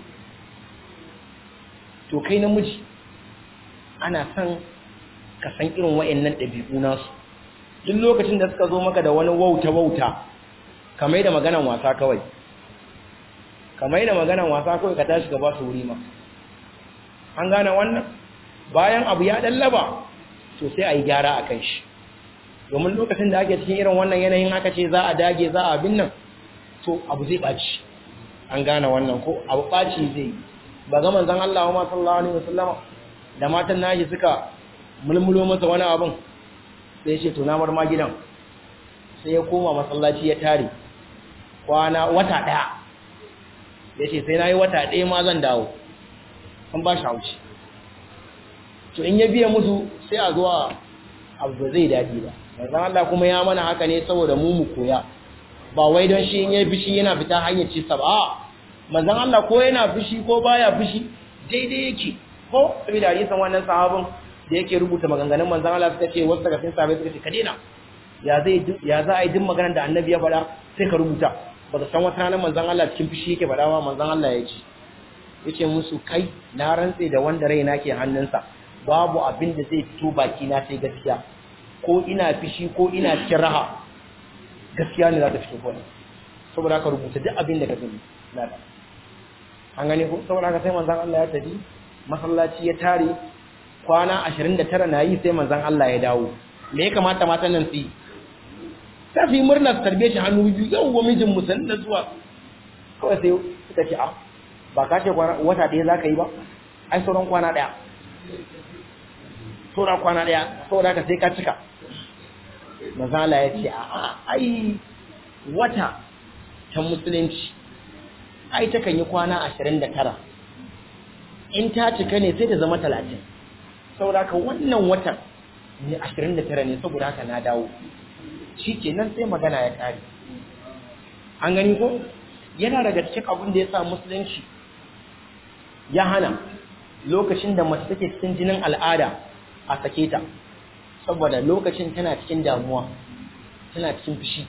To kai namiji ana son ka san irin wa'annan ɗabi'u nasu. Duk lokacin da suka zo maka da wani wauta-wauta ka mai da maganan wasa kawai ka mai da maganan wasa kawai ka tashi ka ba su wuri ma. An gane wannan? Bayan abu ya ɗallaba to sai a yi gyara a kan shi, domin lokacin da ake cikin irin wannan yanayin aka ce za a dage za a abin nan to abu zai ɓaci. An gane wannan ko? Abu ɓaci zai yi. Ba ga manzon Allah wa sallallahu alaihi wasallama da matan nashi suka mulmulo masa wani abin sai ce to na bar ma gidan, sai ya koma masallaci ya tare kwana wata daya yace sai nayi wata daya ma zan dawo. An ba shi haushi. To in ya biya musu sai a zuwa abu zai dadi ba. Manzon Allah kuma ya mana haka ne saboda mu mu koya, ba wai don shi in ya bishi yana fita hanyar ci sa ba, manzon Allah ko yana fushi ko baya fushi daidai yake ko saboda hadisin wannan sahabin da yake rubuta maganganun manzon Allah suka ce wasu daga cikin sahabbai suka ce ka daina ya zai ya za a yi duk maganar da annabi ya faɗa sai ka rubuta ba ka san wata ranar manzon Allah cikin fushi yake faɗa ba manzon Allah ya ce yace musu kai na rantse da wanda raina ke hannunsa babu abin da zai fito baki na sai gaskiya ko ina fishi ko ina cikin raha gaskiya ne za ta fito ko saboda haka rubuta duk abin da ka gani na da an gane ko saboda haka sai manzon Allah ya tafi masallaci ya tare kwana ashirin da tara na yi sai manzon Allah ya dawo me ya kamata matan nan su yi ta fi murna su tarbe shi hannu biyu yau wa mijin musulun da zuwa kawai sai suka ce a ba ka ce wata ɗaya za ka yi ba ai sauran kwana ɗaya sauran kwana ɗaya saboda ka sai ka cika mazala ya ce a ai wata ta musulunci ai ta kan yi kwana ashirin da tara in ta cika ne sai ta zama talatin saboda ka wannan watan ne ashirin da tara ne saboda haka na dawo shi kenan sai magana ya ƙare an gani ko yana daga cikin abin da ya sa musulunci ya hana lokacin da mace take cikin jinin al'ada a sake ta saboda lokacin tana cikin damuwa tana cikin fushi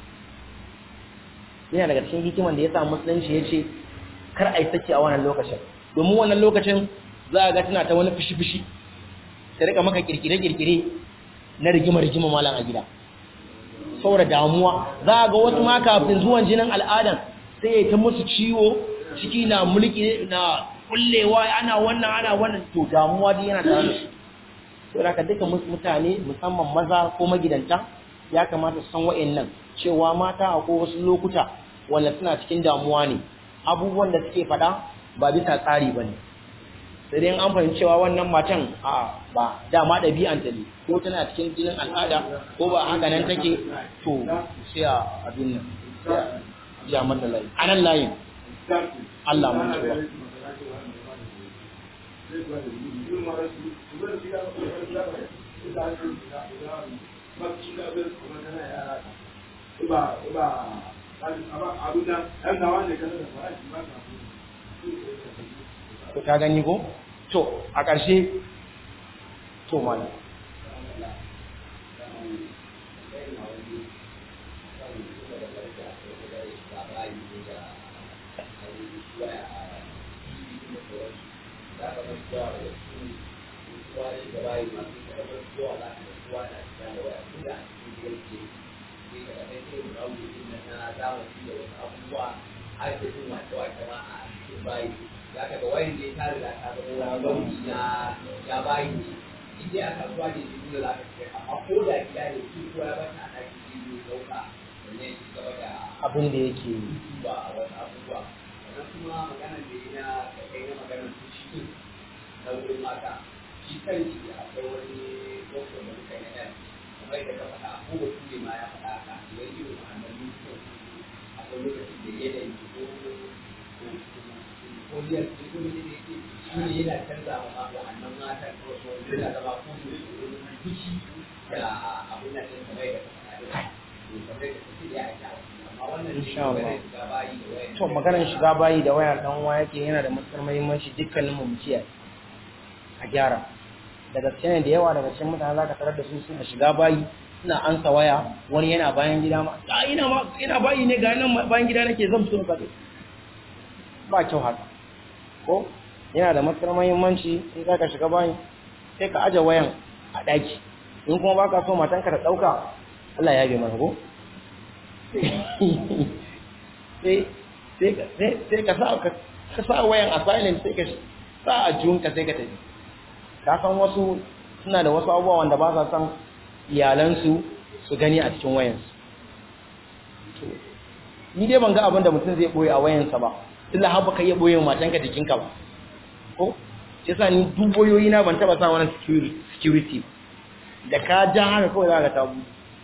yana daga cikin hikiman da ya sa musulunci ya ce kar a yi sake a wannan lokacin domin wannan lokacin za a ga tana ta wani fushi-fushi ta rika maka kirkire-kirkire na rigima-rigima malam a gida saboda damuwa za a ga wasu ma kafin zuwan jinin al'adan sai ya ta musu ciwo ciki na mulki na kullewa ana wannan ana wannan to damuwa dai yana tare da shi to haka duka mutane musamman maza ko magidanta ya kamata su san wa'annan cewa mata akwai wasu lokuta wanda suna cikin damuwa ne abubuwan da suke faɗa ba bisa tsari bane sai dai an fahimci cewa wannan matan a ba dama ɗabi'anta ne ko tana cikin jinin al'ada ko ba haka nan take to sai a abin nan sai a ja mata layi anan layin Allah mun cewa ka gani ko to a ƙarshe to mana za ka ga wayan da ya tare da ta zama wani na ya bayi in dai aka zuwa da shi da za ka ce amma ko da gida ne shi ko ya bata a ɗaki shi ne ɗauka wanne ya ci gaba da abin da yake yi ba a wasu abubuwa sannan kuma maganar da ya na kai na maganar su shi na wurin mata shi kan shi akwai wani doktor da muka yi na kamar da ka faɗa ko wasu ne ma ya faɗa ka idan irin wa'annan mutum akwai lokacin da yanayi ko kodiyar cikin da yake shi ne yana canza wa wa'annan matan wasu yana zama kudu fushi da abin da ɗin kamar da kamar da ya aiki amma wannan shi ne shiga bayi da waya to maganar shiga bayi da waya dan uwa yake yana da matukar muhimmanci dukkanin mu kiyaye a gyara daga cikin da yawa daga cikin mutane zaka tarar da su suna shiga bayi suna ansa waya wani yana bayan gida ma a ina ma ina bayi ne ga nan bayan gida nake zan fito ka ba kyau haka ko yana da matukar muhimmanci in zaka shiga bayi sai ka aje wayan a daki in kuma baka so matanka ta dauka Allah ya bi mana ko sai sai sai ka sa ka sa wayan a silent sai ka sa a junka sai ka tafi ka san wasu suna da wasu abubuwa wanda ba sa san iyalansu su gani a cikin wayansu ni dai ban ga abin da mutum zai boye a wayansa ba illa har baka iya boye matanka jikinka ba ko sai sa ni duboyoyi na ban taba sa wannan security da ka ja haka kawai za ka tabu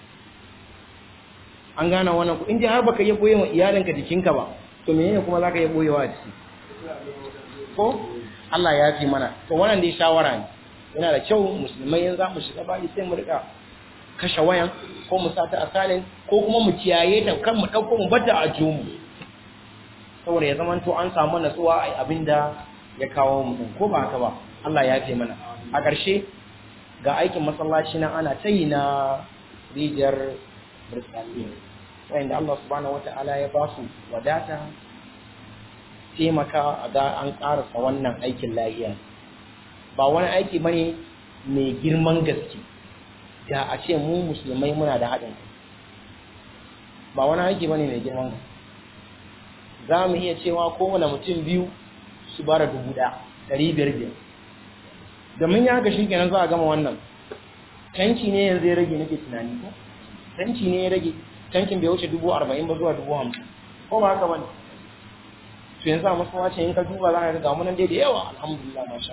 an gana wannan ku in dai har baka iya boye wa iyalanka jikinka ba to menene kuma zaka iya boyewa a ciki ko Allah ya fi mana to wannan dai shawara ne yana da kyau musulmai yanzu mu shiga bayi sai mu rika kashe wayan ko mu sa ta a silent ko kuma mu kiyaye ta kan mu dauko mu bata a jumu saboda ya zama to an samu natsuwa a abinda ya kawo mu ko ba haka ba Allah ya yafe mana a ƙarshe ga aikin masallaci nan ana tayi na rijiyar burtsatsi wanda Allah subhanahu wata'ala ya ba su wadata taimaka a ga an ƙarasa wannan aikin lahiya ba wani aiki bane mai girman gaske da a ce mu musulmai muna da haɗin ba wani aiki bane mai girman gaske za mu iya cewa kowane mutum biyu su bara dubu ɗaya ɗari biyar biyar domin ya haka shi kenan za a gama wannan tanki ne yanzu ya rage nake tunani ko tanki ne ya rage tankin bai wuce dubu arba'in ba zuwa dubu hamsin ko ba haka ba ne to yanzu a masallacin in ka duba za ka ga mu nan dai da yawa alhamdulillah masha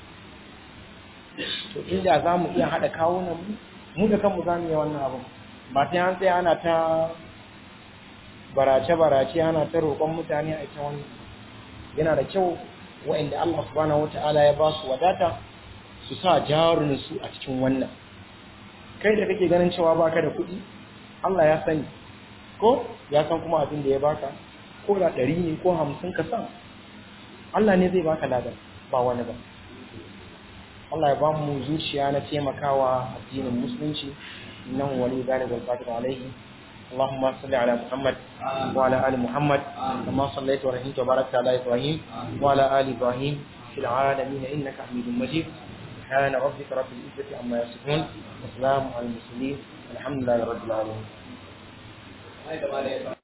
to inda za mu iya haɗa kawunan mu mu da kanmu za mu yi wannan abin ba sai an tsaya ana ta barace-barace ana ta roƙon mutane a ita wani yana da kyau wa'inda Allah subhanahu wata'ala ya ba su wadata su sa jaruninsu a cikin wannan kai da kake ganin cewa baka da kuɗi Allah ya sani ko ya san kuma abin da ya baka ko da ɗari ne ko hamsin ka san Allah ne zai baka ladan ba wani ba Allah ya ba mu zuciya na taimakawa addinin musulunci nan wali zalika al-qadir alaihi اللهم صل على محمد وعلى آل محمد كما صليت ورحمت وباركت على إبراهيم وعلى آل إبراهيم في العالمين إنك حميد مجيد سبحان ربك رب العزة عما يصفون وسلام على المرسلين الحمد لله رب العالمين